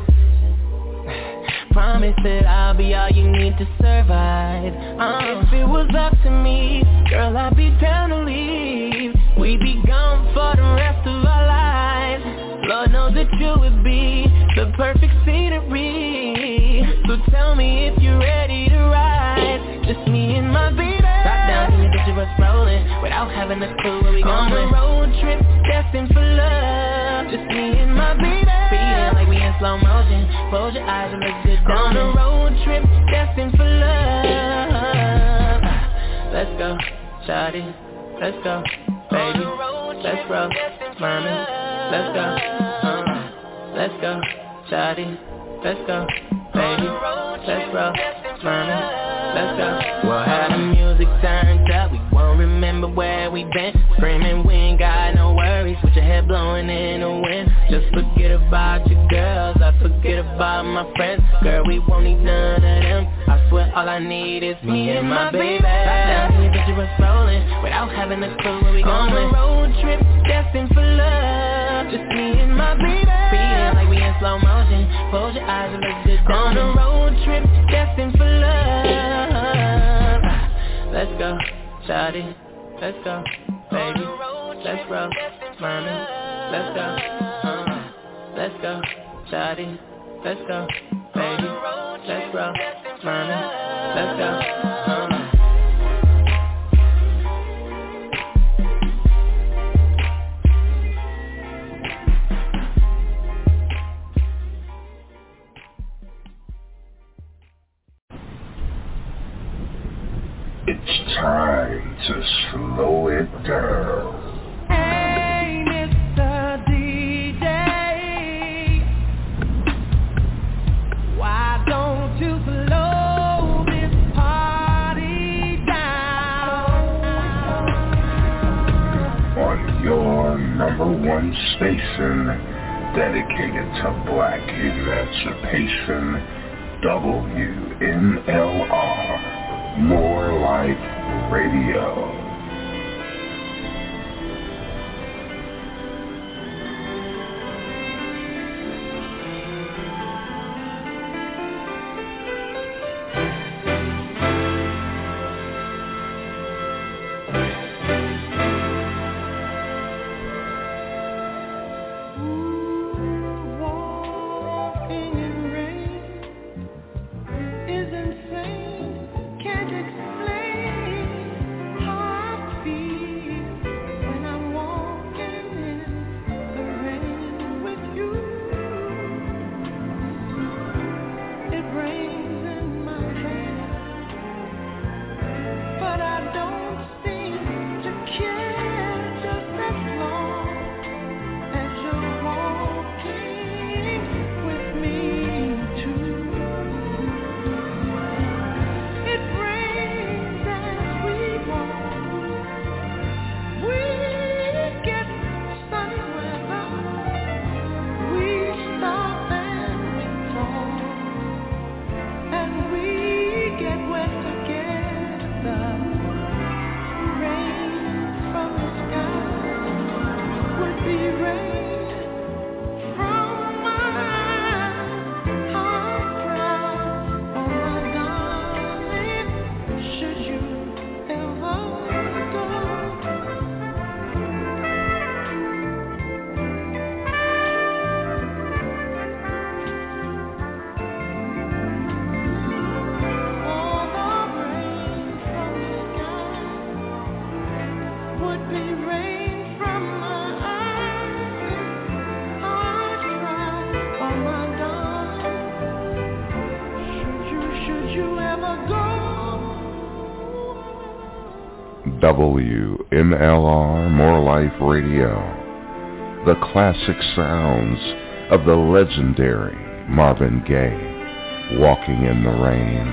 Promise that I'll be all you need to survive. uh, If it was up to me, girl, I'd be down to leave. We'd be gone for the rest of our lives. Lord knows that you would be the perfect scenery. So tell me if you're ready to ride. Just me and my baby. Top down in your picture us rolling without having a clue where we going. On a road trip destined for love. Just me and my baby. Feeling like we in slow motion. Close your eyes and let's get down. On a road trip destined for love. Let's go, shawty, let's go, baby, let's roll, mommy, let's go, uh, let's go, shawty, let's go, baby, let's roll, mommy, let's go. We'll have the music turned up, we won't remember where we been. Screaming, we ain't got no worries, with your head blowing in the wind. Just forget about your girls, I forget about my friends. Girl, we won't need none of them. I swear all I need is me and my baby. Top down in your picture us rolling without having a clue where we going. On a road trip destined for love. Just me and my baby. Feeling like we in slow motion. Close your eyes and let's get down. On a road trip destined for love. Let's go, shawty, let's go, baby, let's roll, mommy, let's go, uh, let's go, shawty, let's go, baby, let's roll, mommy, let's go, uh. It's time to slow it down. Hey, Mister D J, why don't you slow this party down? On your number one station, dedicated to black emancipation, W N L R. More Life Radio. W N L R More Life Radio, the classic sounds of the legendary Marvin Gaye, Walking in the Rain.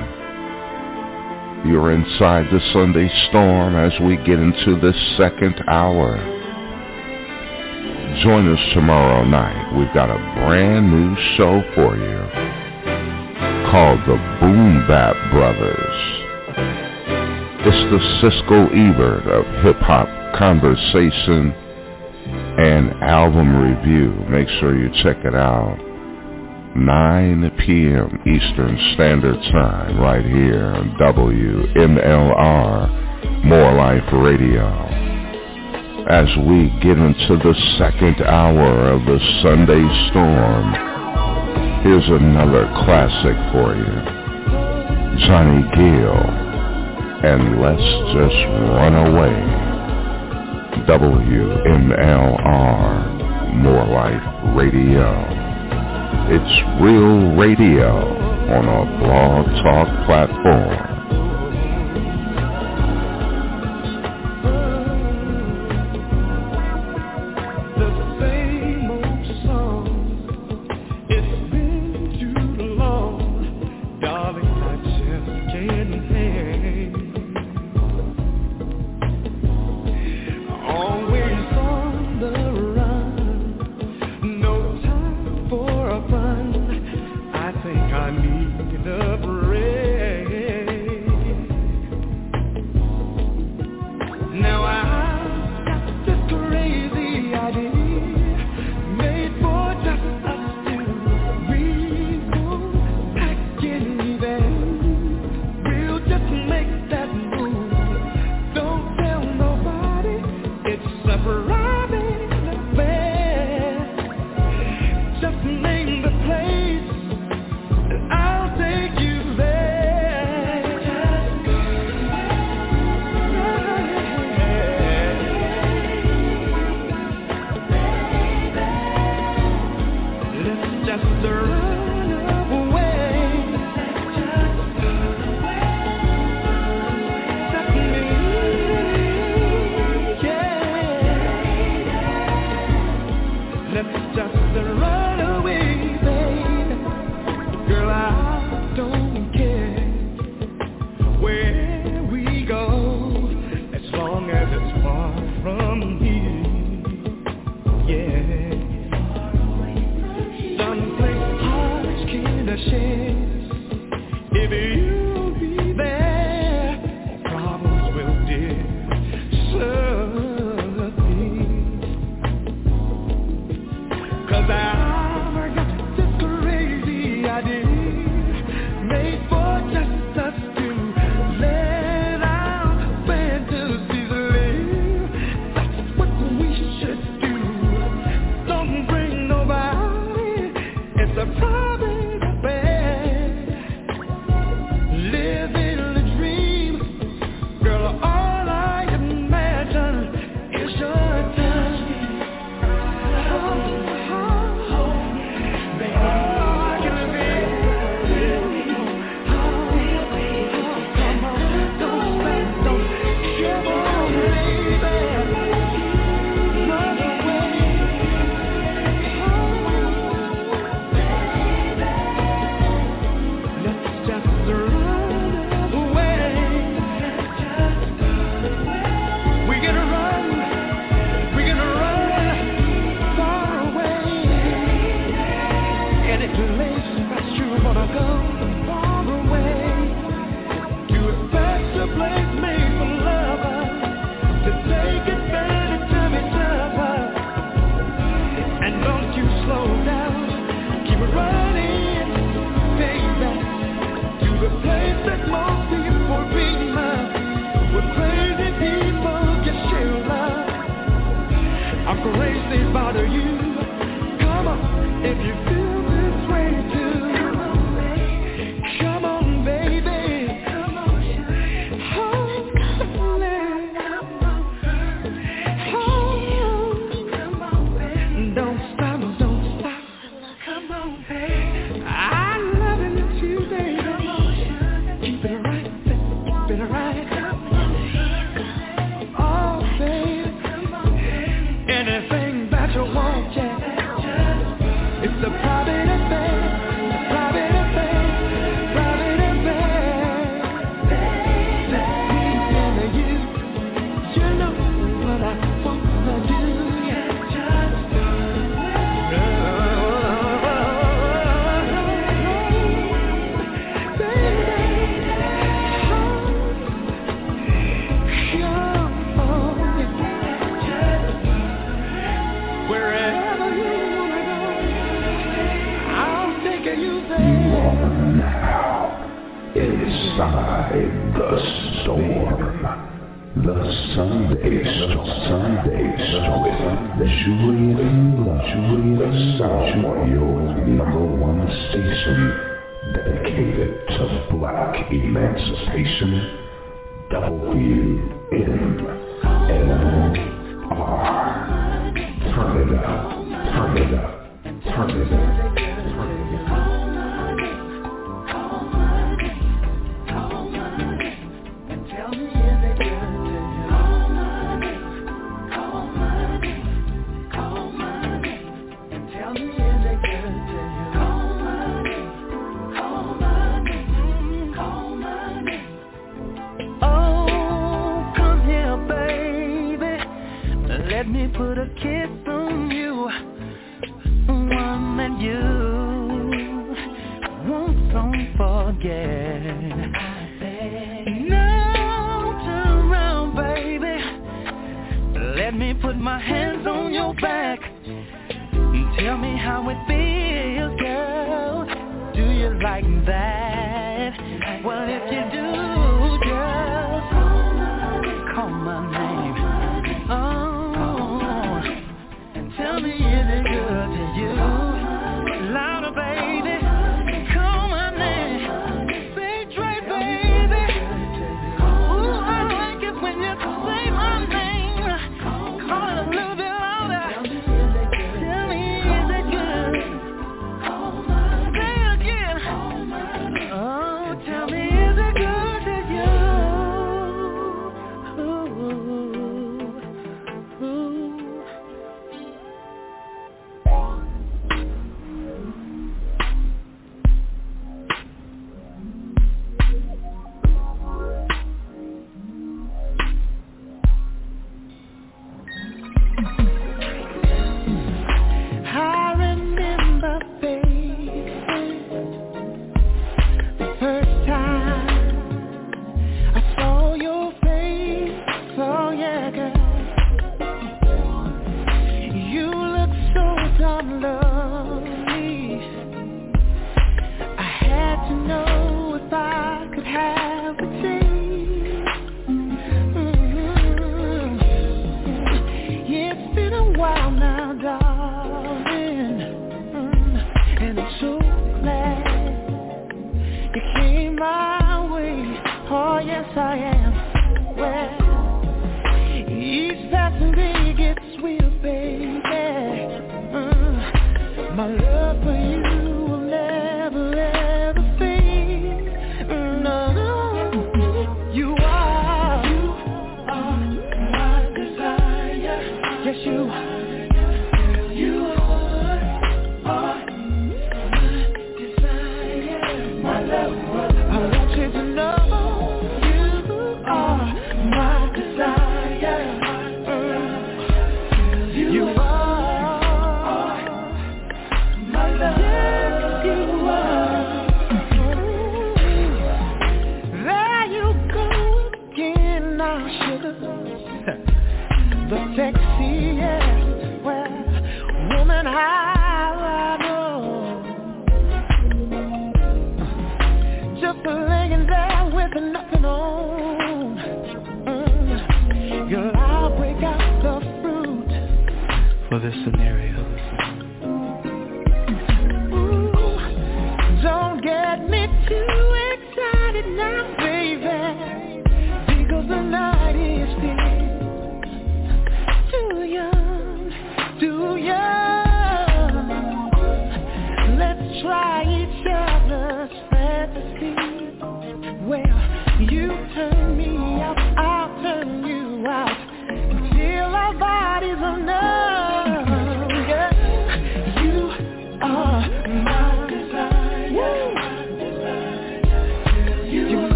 You're inside the Sunday Storm as we get into the second hour. Join us tomorrow night. We've got a brand new show for you called the Boom Bap Brothers. It's the Siskel Ebert of hip-hop conversation and album review. Make sure you check it out. nine p.m. Eastern Standard Time right here on W M L R, More Life Radio. As we get into the second hour of the Sunday Storm, here's another classic for you. Johnny Gill and Let's Just Run Away. W M L R, More Life Radio. It's real radio on a Blog Talk platform. It's a private affair. The Storm. The Sunday Storm. Sunday Storm with Julian Love. Julian Love. Your number one station dedicated to black emancipation. W M L R. Turn it up. Turn it up. Turn it up. Turn it up. Let me put a kiss on you, one that you won't don't forget. Now turn around, baby. Let me put my hands on your back. Tell me how it feels, girl. Do you like that? Well, if you do, just call my name. Oh. Tell me, is it good to you? Louder, baby. Call my name. Say Dre, baby. Ooh, I like it when you say my name. Call it a little bit louder. Tell me, is it good? Say it again. Oh, tell me, is it good to you? Ooh, ooh. Bodies enough, yeah.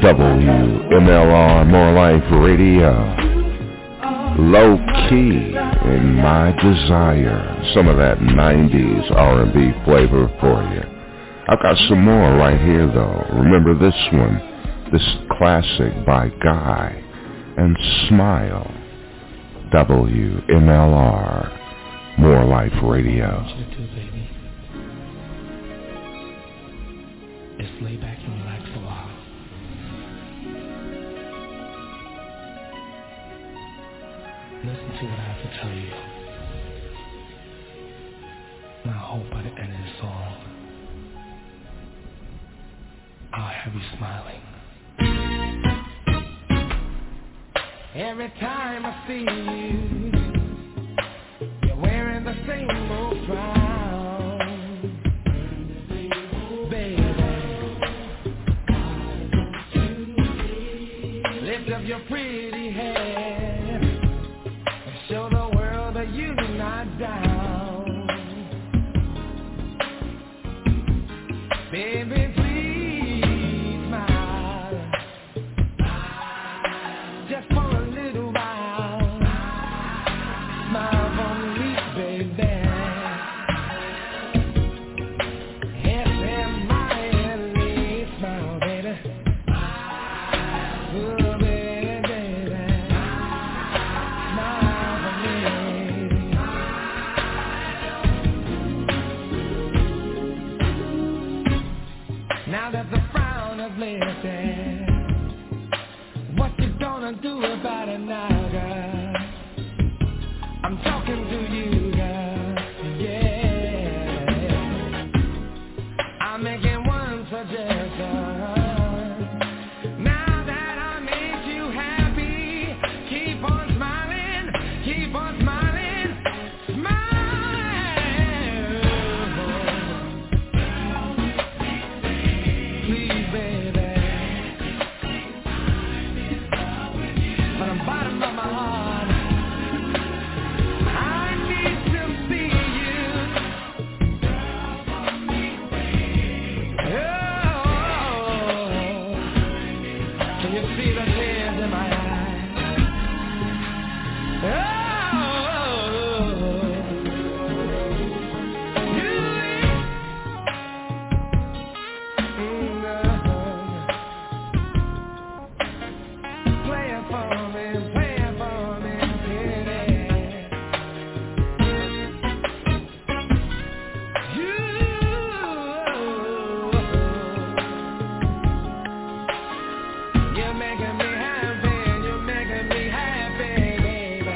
W M L R More Life Radio. Low Key in My Desire. Some of that nineties R and B flavor for you. I've got some more right here though. Remember this one, this classic by Guy and Smile. W M L R More Life Radio. Just lay back and relax a while. Listen to what I have to tell you. And I hope by the end of the song, I'll have you smiling. Every time I see you, you're wearing the same old crown, baby. Lift up your pretty head and show the world that you're not down, baby. Please smile, just for a little while. Smile for me, baby. Yes, and my smile, baby. Oh, baby, baby. Smile for me. Now that the frown has lifted, what you gonna do about it now, girl? I'm talking to you, girl. Yeah. I'm making one suggestion. Now that I made you happy, keep on smiling, keep on smiling, smile. Please, baby. From the bottom of my heart, I need to see you. Oh, can you see the tears in my eyes? Oh, play it for me, play it for me, kitty. You're making me happy, you're making me happy, baby.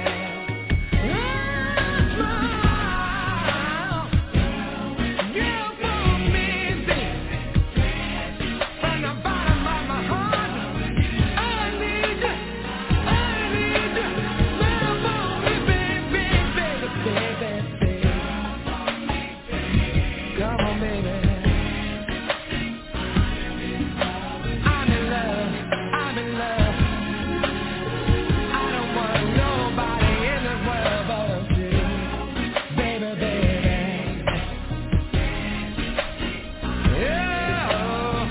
Smile, you for me, baby. From the bottom of my heart, I need you, I need you. Smile for me, baby, baby, baby, baby. Come on, baby. I'm in love, I'm in love. I don't want nobody in this world but you, baby, baby. Yeah, oh,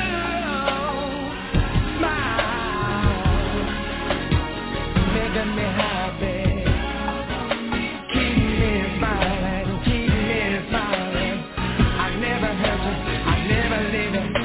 smile, making me happy. Keep me smiling, keep me smiling. I never hurt you, I never leave you.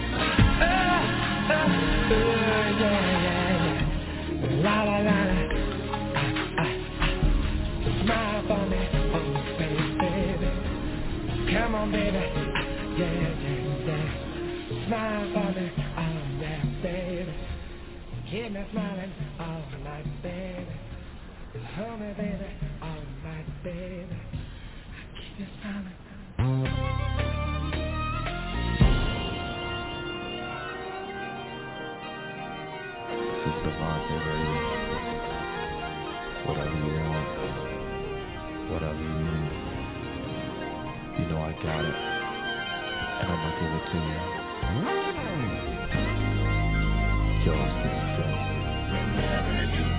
La la la la, ah, ah, ah. Smile for me, oh baby, baby. Come on, baby, yeah, yeah, yeah. Smile for me, oh yeah, baby. Keep me smiling all night, baby. Hold me, baby, all night, baby. Keep me smiling. This is Devontae Radio. Whatever you want, whatever you need, you know I got it, and I'm gonna give it to you. Justice, justice.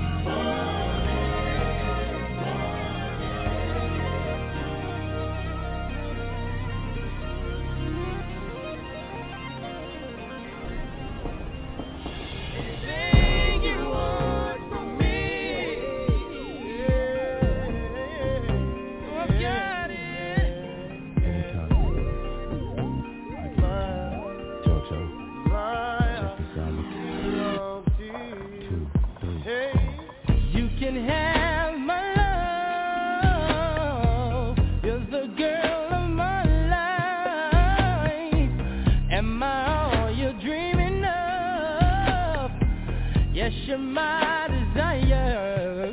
you're my desire.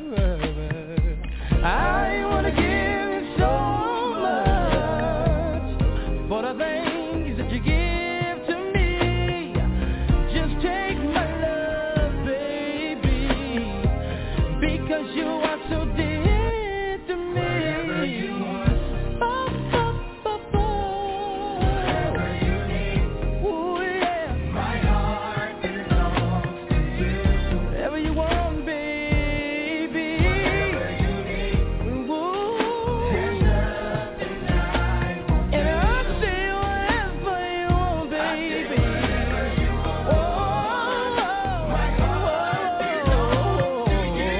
I wanna give you so much for the things that you give to me. Just take my love, baby, because you are so dear to me. Whatever you want. Oh, oh, oh, oh. Whatever you need. Ooh, yeah. My heart belongs to you. Whatever you want, baby. Whatever you need. Ooh. There's nothing I won't do. And I'll say whatever you want, baby. I say whatever you want. Oh, my heart belongs to you.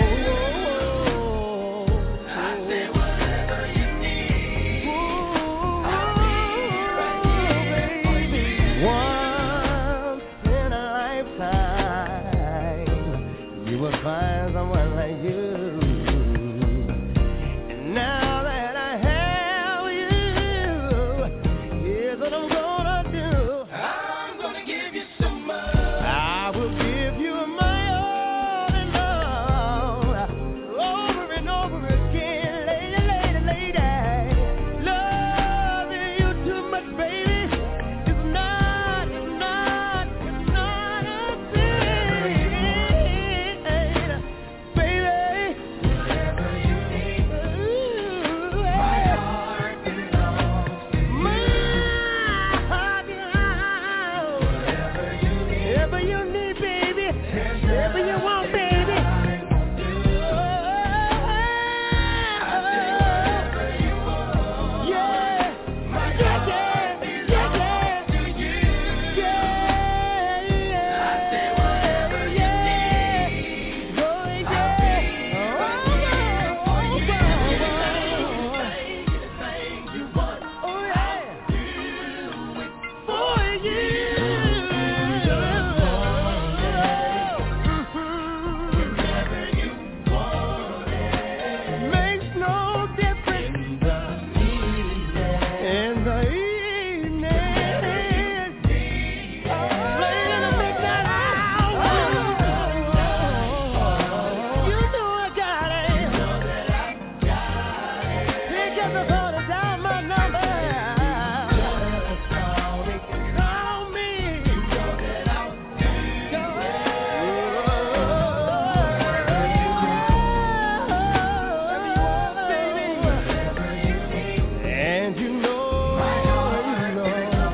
I say whatever you need. I'll be right here for you. Once in a lifetime, you will find someone like you. And now that I have you, here's what I'm gonna do. I'm gonna give you some more. I will give you my all and all, over and over again, lady, lady, lady. Loving you too much, baby, is not, is not, is not a sin, baby. Whatever you need, my heart belongs to you. My heart belongs. Whatever you need, whatever you need, baby, whatever you want, baby. Makes no difference in the evening, late in the midnight hour. You know I got it. Pick up the phone and dial my number. Call me. And you know, you know,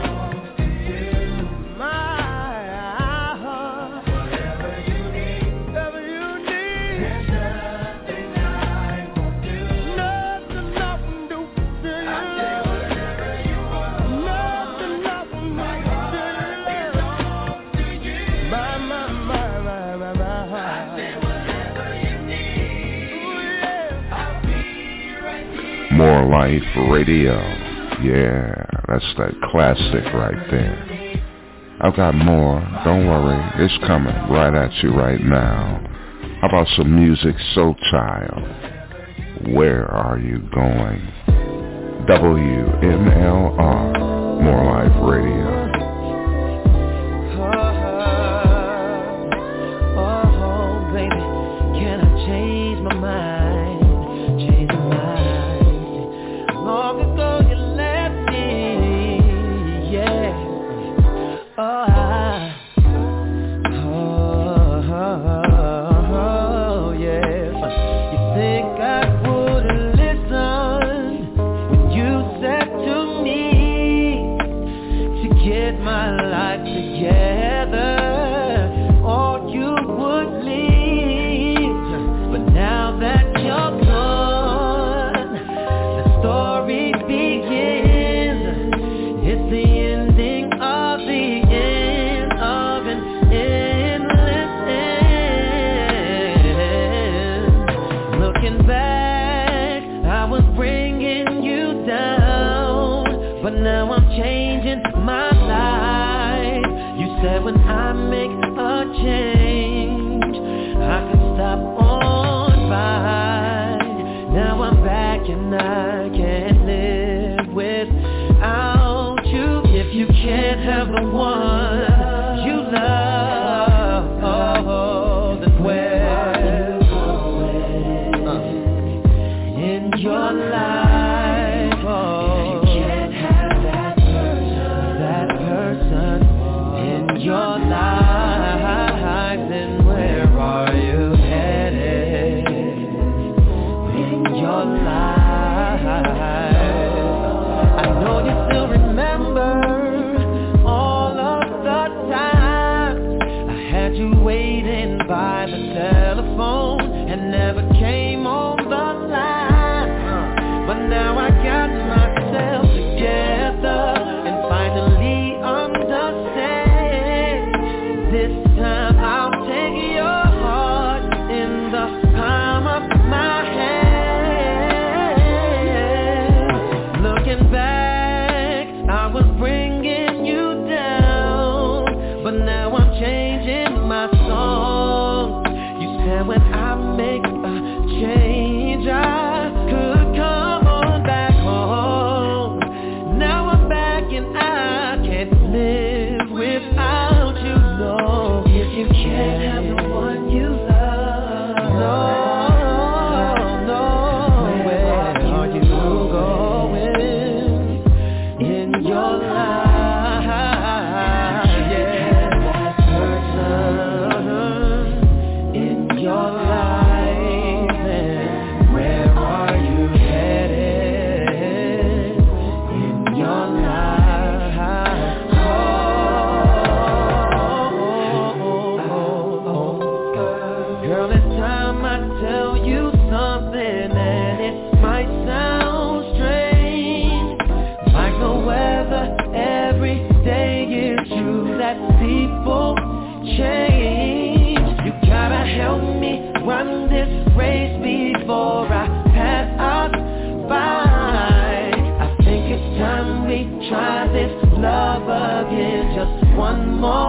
my heart, whatever you need, whatever you need, there's nothing I won't do, nothing, nothing do to you. I say whatever you want, nothing, nothing my heart belongs to you. My, my, my, my, my, my heart. I say whatever you need. Ooh, yeah. I'll be right here. More Life Radio. Yeah, that's that classic right there. I've got more. Don't worry. It's coming right at you right now. How about some music, Soul Child? Where are you going? W M L R, More Life Radio. Oh, baby, can I change my mind? Change my mind. Long ago you left me, yeah. Oh, I, oh, oh, yes. You think I would listen when you said to me to get my life together, or you would leave. But now that you're gone, the story begins. It's the ending of the end of an endless end. Looking back, I was bringing you down, but now I'm changing my life. You said when I make a change, I can stop on by. Now I'm back and I can't live without you. If you can't have the one you love, then where one more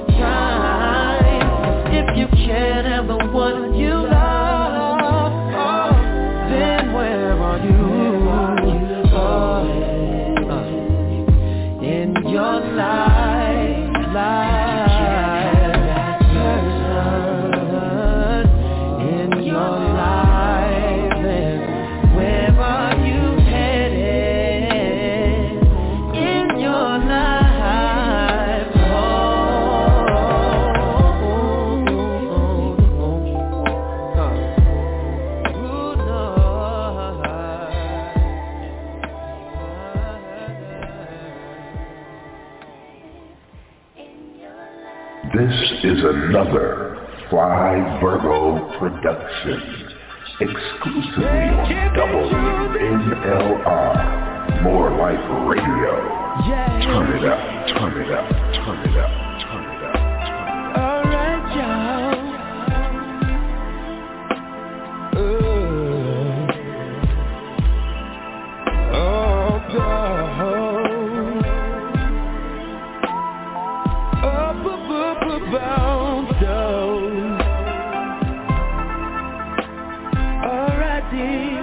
time. If you can't have the one you love, oh, then where are you? Oh, uh, in your life, life person, in your life, and where are you headed? In your life. This is another Fly Virgo production, exclusively on W N L R, More Life Radio. Turn it up, turn it up, turn it up, turn it up, turn it up. All right, y'all. Uh, oh, God. Bound down. Alrighty.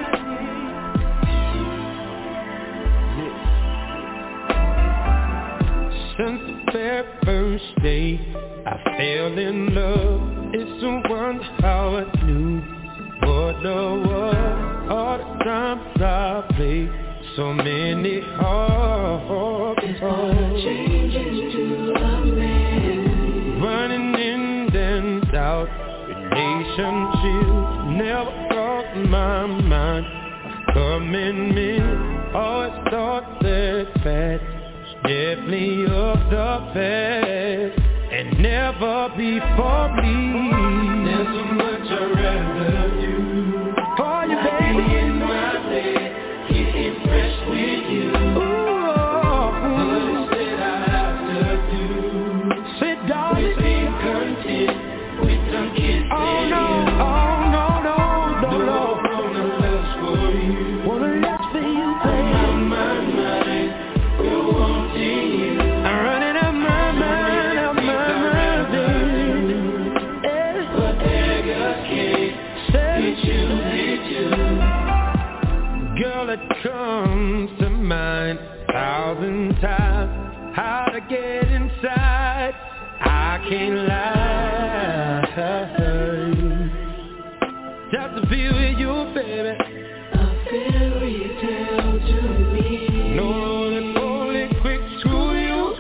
Since the very first day I fell in love, it's a wonder how I knew what love was. All the times I played so many hearts. It's gonna change into a man. Running in and out, relationships never crossed my mind. Coming in, always thought that fat was definitely of the past, and never before me. There's so much I'd rather do. For you, baby, in my bed, getting fresh with you. Oh no, oh no, no, no, no. Wanna lust for you. Wanna lust for you, baby. My mind, go on to you. I'm running out my mind, out my mind, baby. But beggars can't get you, get you. Girl, it comes to mind a thousand times how to get inside. I can't lie. Just to be with you, baby. A fairy tale to me. No, that only quick screw you.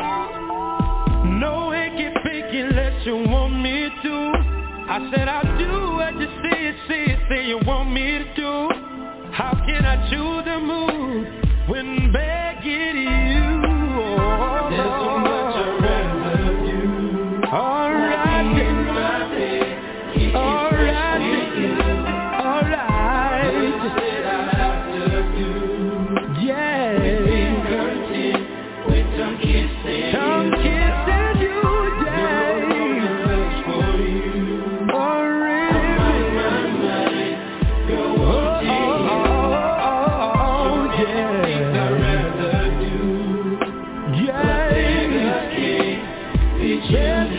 No, it can fake unless you want me to. I said I'll do what you say, say, say you want me to do. How can I choose the mood when begging you? Oh, there's so much I'd rather do. All right, in my bed, all right, all right. What said I have to do? Yeah. With curtain, with some kissing, some kissing you, yeah. For you, already. My mind, go on, oh, oh, oh, oh, yeah. Things I'd rather do, yeah. But can't be choosing.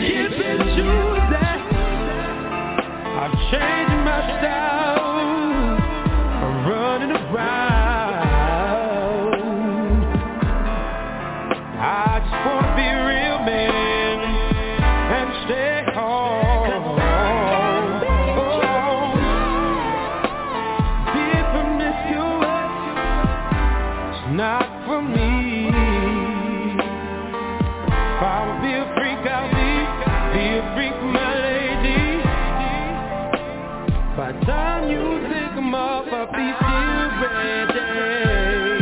I've changed my style, I'm running around. I just wanna be a real man and stay home. Oh, be promiscuous, it's not for me. If I would be a freak, I'll be, be a freak, my lady. By the time you take them off, I'll be still ready.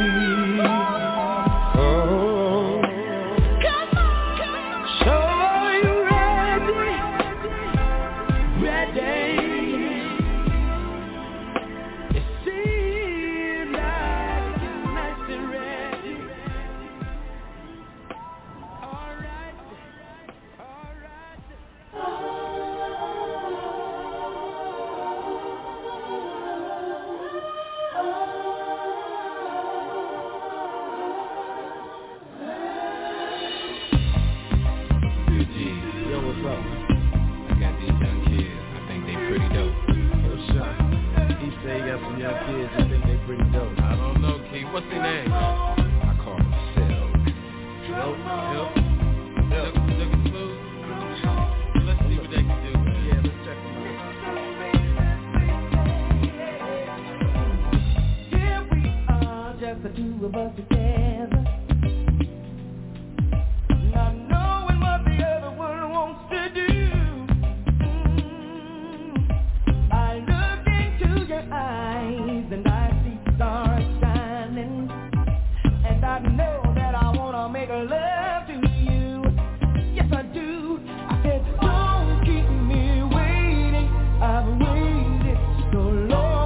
Oh, come on, come on. So are you ready? Ready? It seems like you're nice and ready. All right, all right. just the two of us together. Not knowing what the other one wants to do. Mm. I look into your eyes and I see stars shining, and I know that I wanna make love to you. Yes, I do. I said, don't keep me waiting. I've waited so long.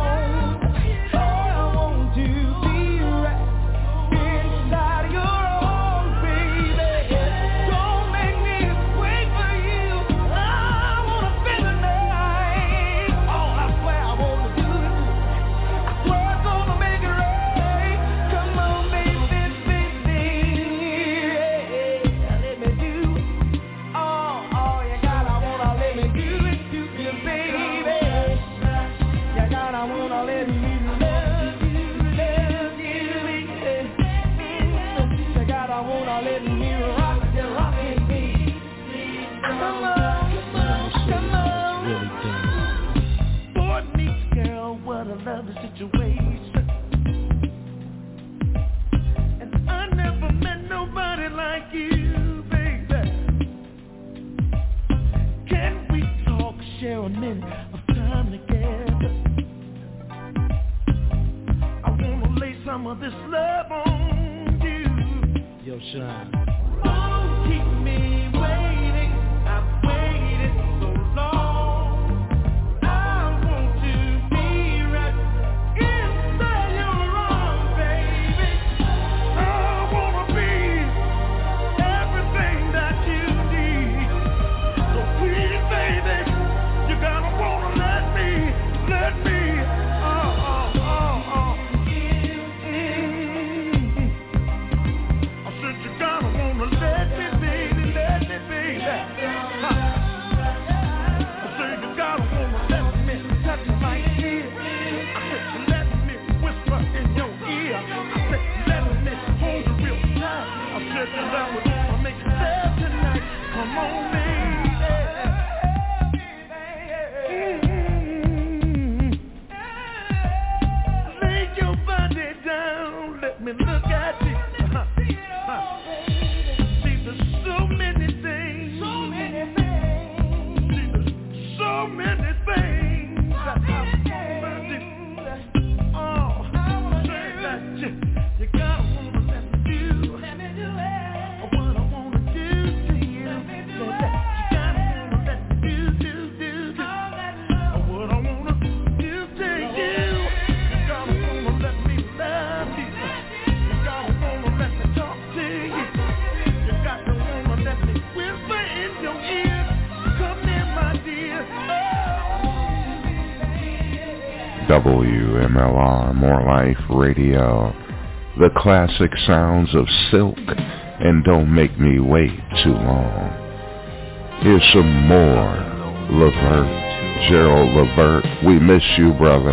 Situation. And I never met nobody like you, baby. Can we talk, share a minute of time together? I wanna lay some of this love on you. Yo, Sean. Don't keep me waiting. I've waited so long. W M L R, More Life Radio, the classic sounds of Silk and Don't Make Me Wait Too Long. Here's some more Levert, Gerald Levert, we miss you, brother.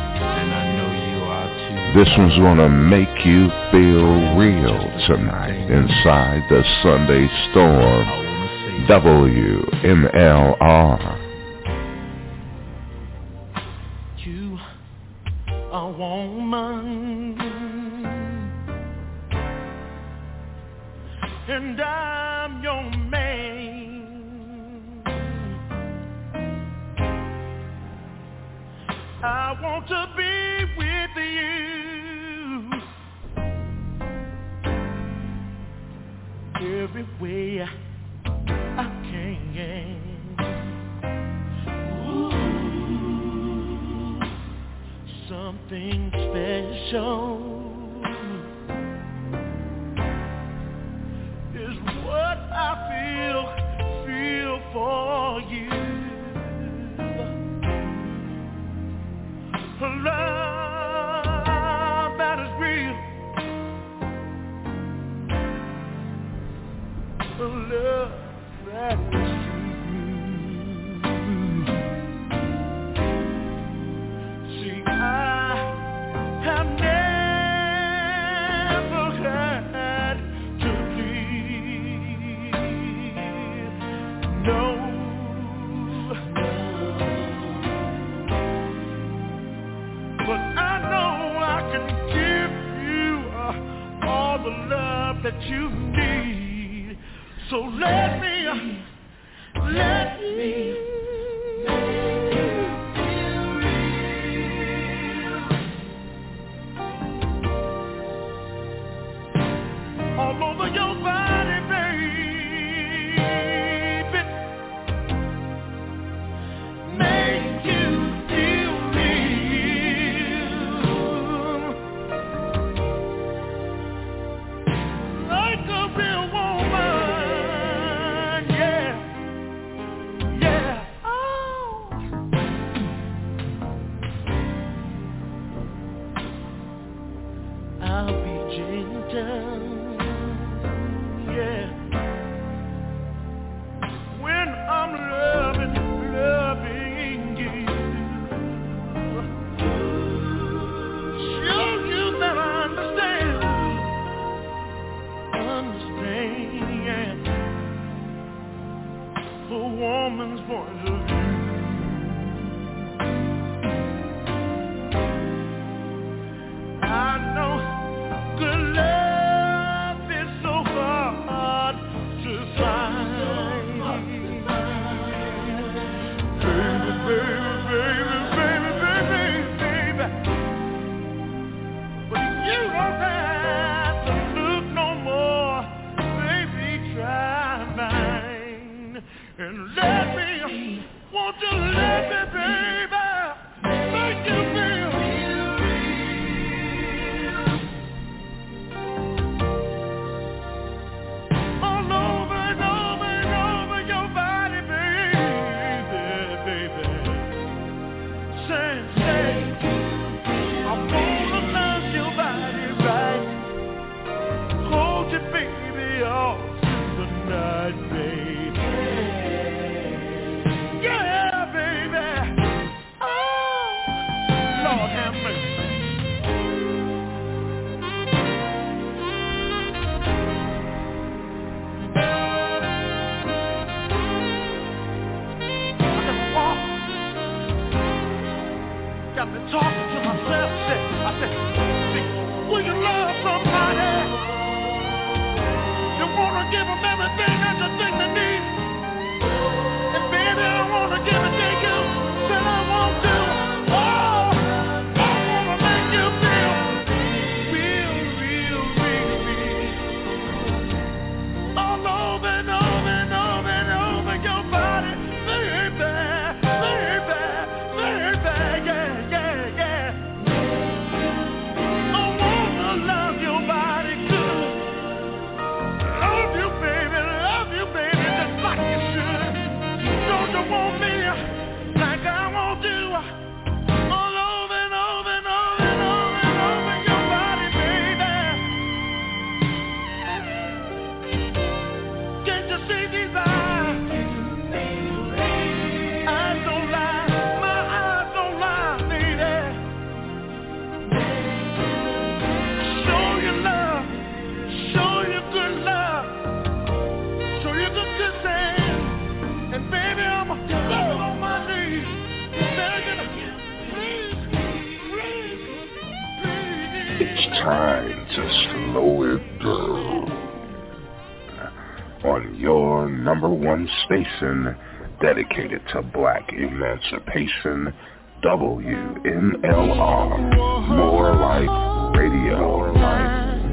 This one's gonna make you feel real tonight inside the Sunday Storm, W M L R. A woman, and I'm your man. I want to be with you every way I can. Something special is what I feel, feel for you. A love that is real, a love that is I've never had to plead, no, but I know I can give you that you need. So let me, let me all over your body, baby, make you feel real, like a real woman, yeah, yeah, oh. I'll be gentle. When I'm loving, loving you, show you that I understand, understand the woman's point of view. I know good love is so hard to find. And let me, won't you let me, baby, make you feel all over and over and over your body, baby, baby. Say, say, I'm gonna love your body right. Hold you, baby, all through the night, baby. Got me talking to myself, said, I said, will you love somebody? You wanna give them everything that you think they need. And baby, I wanna give it to you, said I want to. Oh, I wanna make you feel real, real, real, real. All over and over and over and over your body, baby, baby, baby, yeah. Time to slow it down on your number one station dedicated to black emancipation, W N L R, More Life Radio. More Life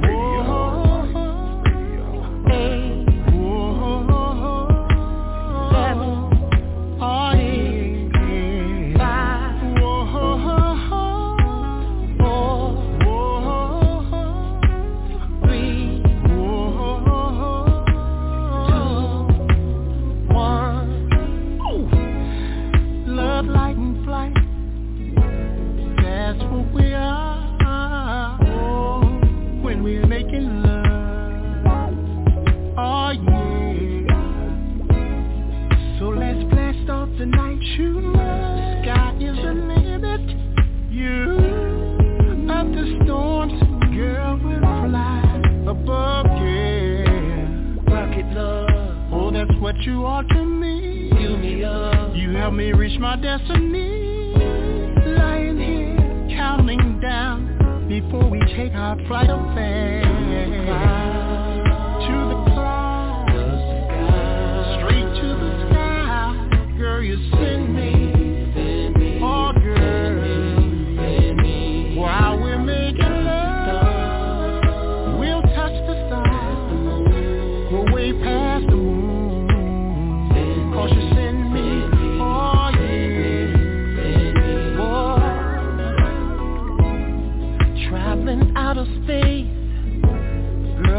what you are to me. You me up. You help me reach my destiny. Lying here, counting down before we take our flight of fame.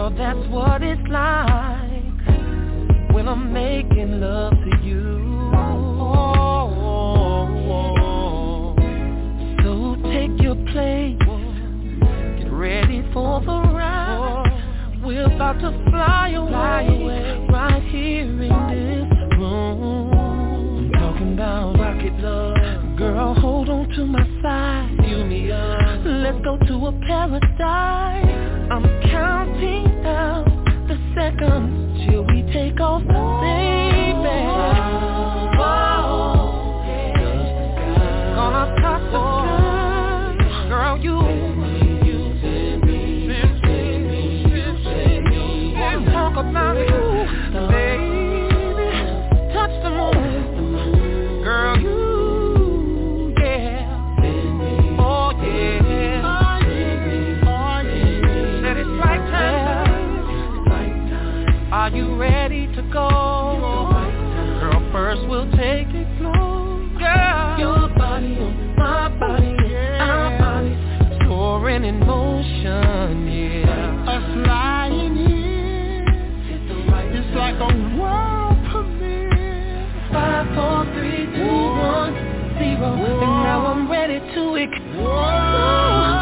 Girl, that's what it's like when I'm making love to you. So take your place, get ready for the ride. We're about to fly away, right here in this room. I'm talking about rocket love. Girl, hold on to my side, feel me up. Let's go to a paradise. I'm counting down the seconds till we take off, baby. Whoa, yeah. Gonna touch the sky, girl. You, you send me, send me, send me. Wanna talk about it, baby. Touch the moon, girl. You. Are you ready to go? Girl, first we'll take it slow. Girl, your body on my body, our bodies soaring in motion, yeah. Us flying in, it's like a world premiere. Five, four, three, two, one, zero, and now I'm ready to explode.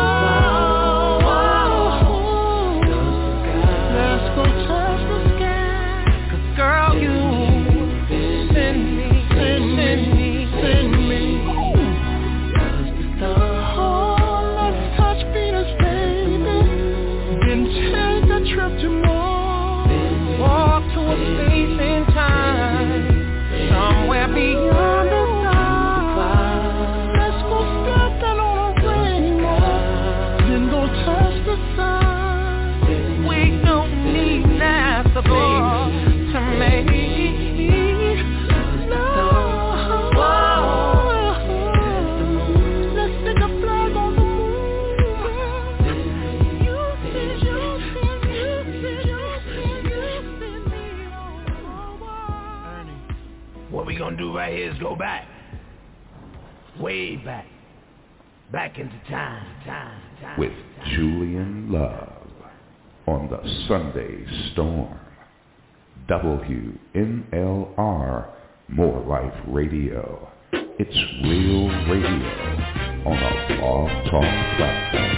Let's go touch the sky. Girl, you send me, send me, send me. Oh, let's touch Venus, baby. Then take a trip to Mars. Walk to a space and time, somewhere beyond the clouds. Let's go stepping on a rainbow, then go touch the sun. We don't need NASA, baby, to make love. Let's stick a flag on the moon. You said you said you said you said you said me on. What we gonna do right here is go back, way back, back into time, time, time. With Julian Love on the Sunday Storm. W N L R, More Life Radio. It's real radio on a Blog Talk platform.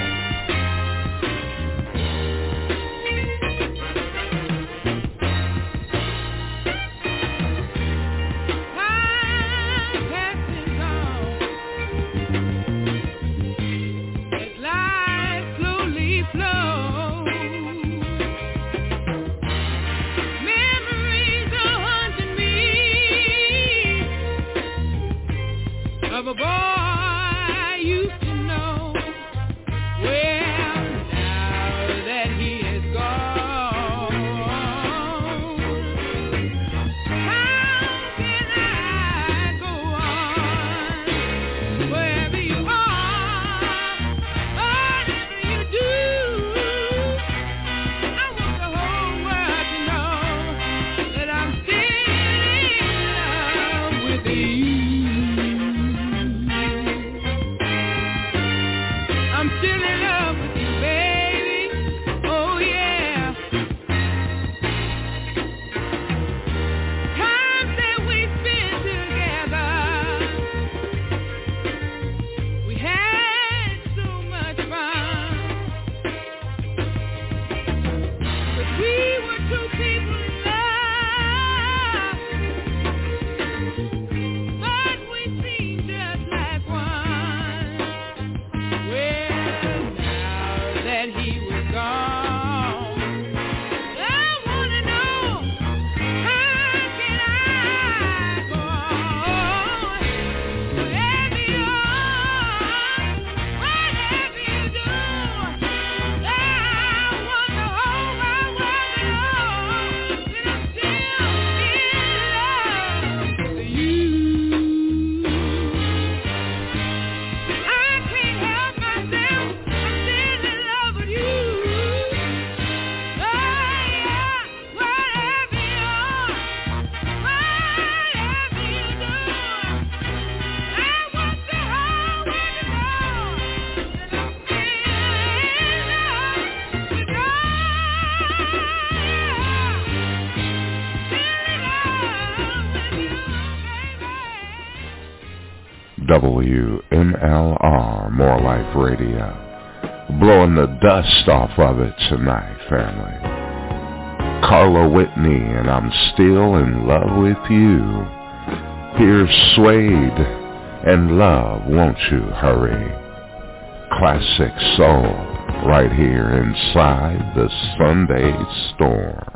Of a boy I used to know. W M L R, More Life Radio. Blowing the dust off of it tonight, family. Carla Whitney and I'm Still in Love with You. Here's Suede and Love, Won't You Hurry. Classic soul right here inside the Sunday Storm.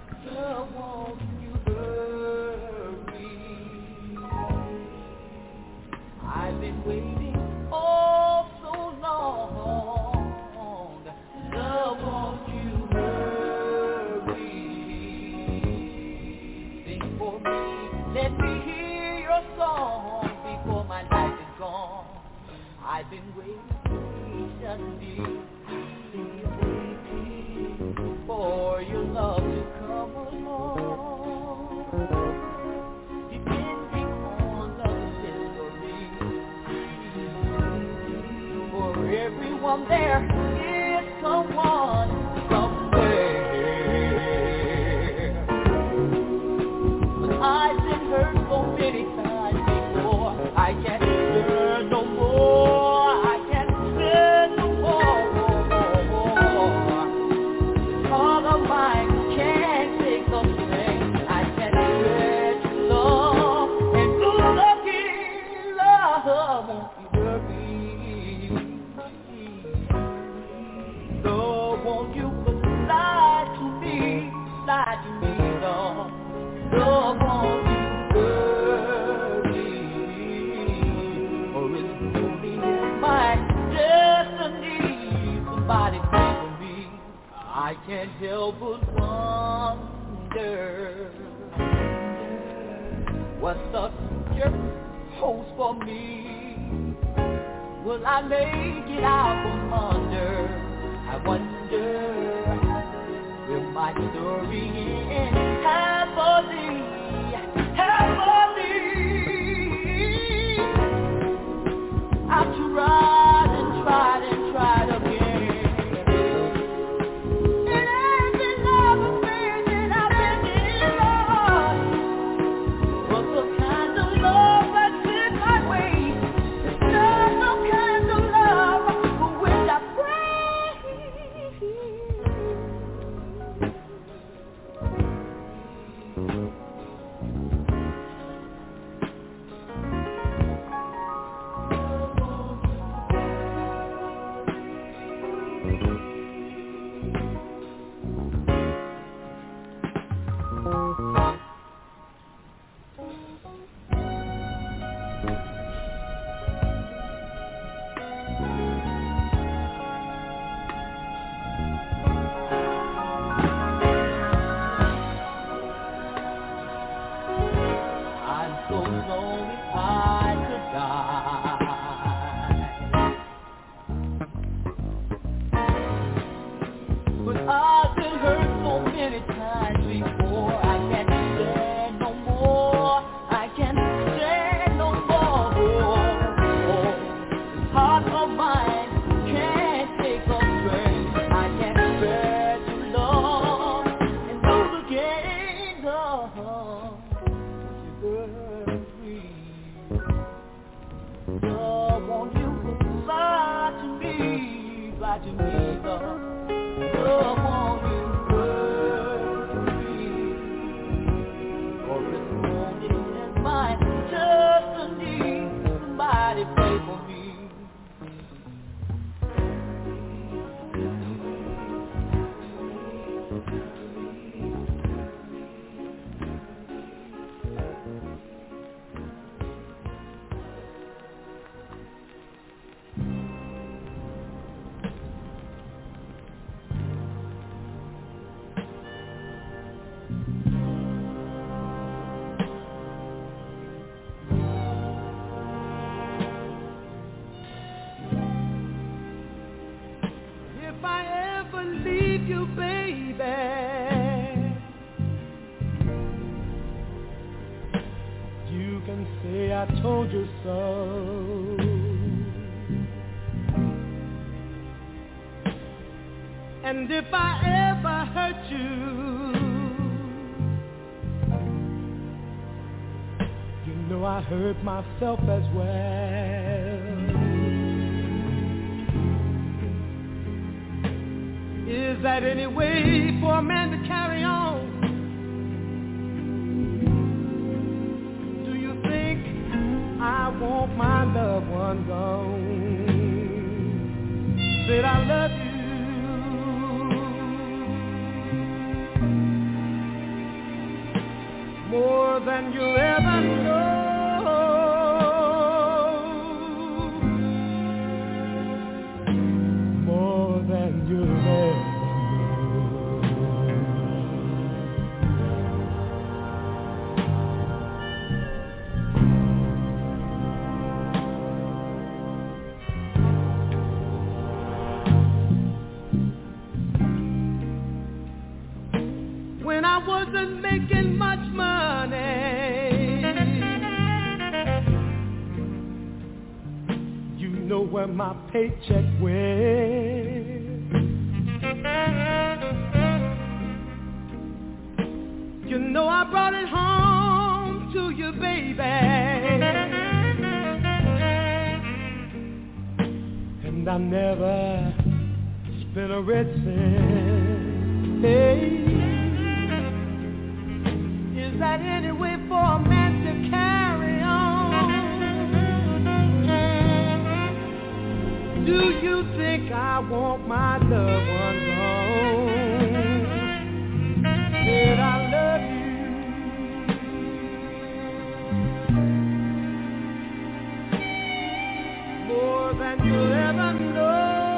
And if I ever hurt you, you know I hurt myself as well. Is that any way for a man to carry on? Do you think I want my loved one gone? Said I love you more than you'll ever know. More than you'll ever know. When I wasn't making much money, you know where my paycheck went. You know I brought it home to you, baby, and I never spent a red cent. Hey. Is that any way for a man to carry on? Do you think I want my loved one gone? Said I love you more than you'll ever know.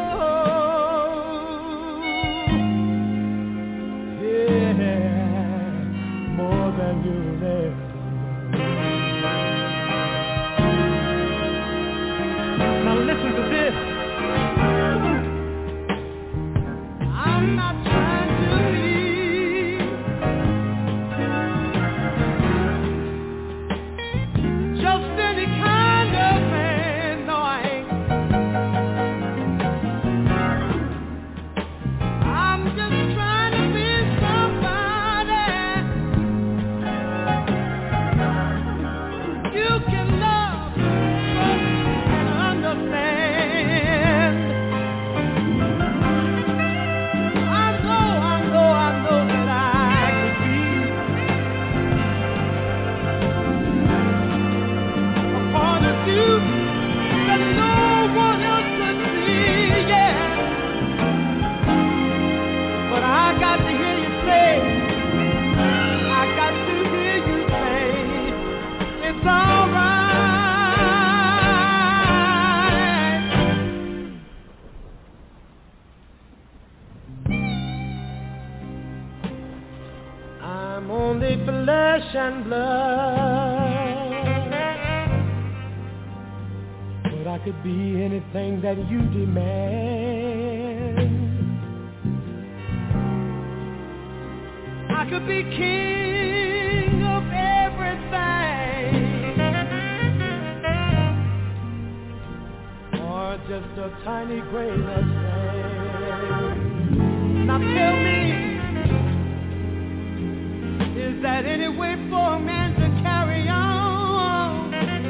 Than you'll ever know. Now listen to this. I'm not trying to be just any kind of man. No, I ain't. I'm just trying to be somebody you can love and understand. I know, I know, I know that I could be a part of you that no one else could see, yeah. But I got to hear you say, I got to hear you say, it's all right. I'm only flesh and blood, but I could be anything that you demand. I could be king of everything, or just a tiny grain of sand. Now tell me, is that any way for a man to carry on?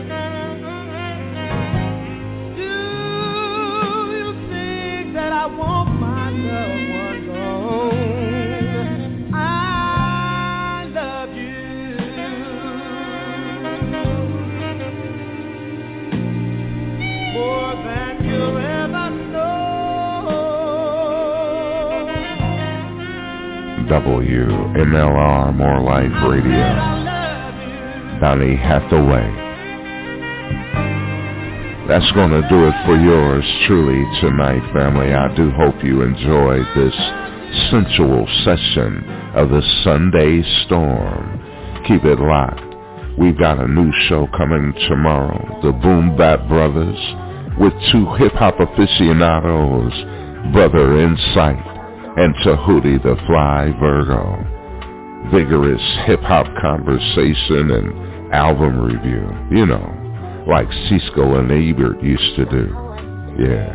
Do you think that I want my loved one gone? I love you more than you'll ever know. W M L R More Life Radio. Donny Hathaway. That's going to do it for yours truly tonight, family. I do hope you enjoyed this sensual session of the Sunday Storm. Keep it locked. We've got a new show coming tomorrow. The Boom Bap Brothers with two hip-hop aficionados, Brother Insight and Tahuti the Fly Virgo. Vigorous hip-hop conversation and album review, you know, like Cisco and Ebert used to do. Yeah.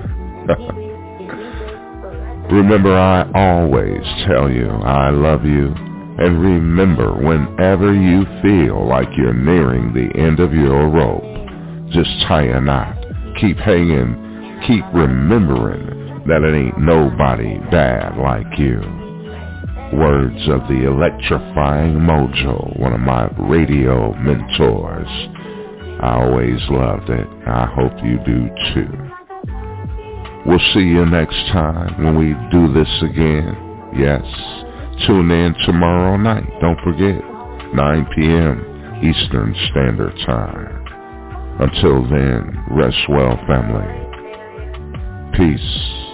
Remember, I always tell you I love you, and remember, whenever you feel like you're nearing the end of your rope, just tie a knot, keep hanging, keep remembering, that it ain't nobody bad like you. Words of the electrifying Mojo, one of my radio mentors. I always loved it. I hope you do too. We'll see you next time when we do this again. Yes, tune in tomorrow night. Don't forget, nine p.m. Eastern Standard Time. Until then, rest well, family. Peace.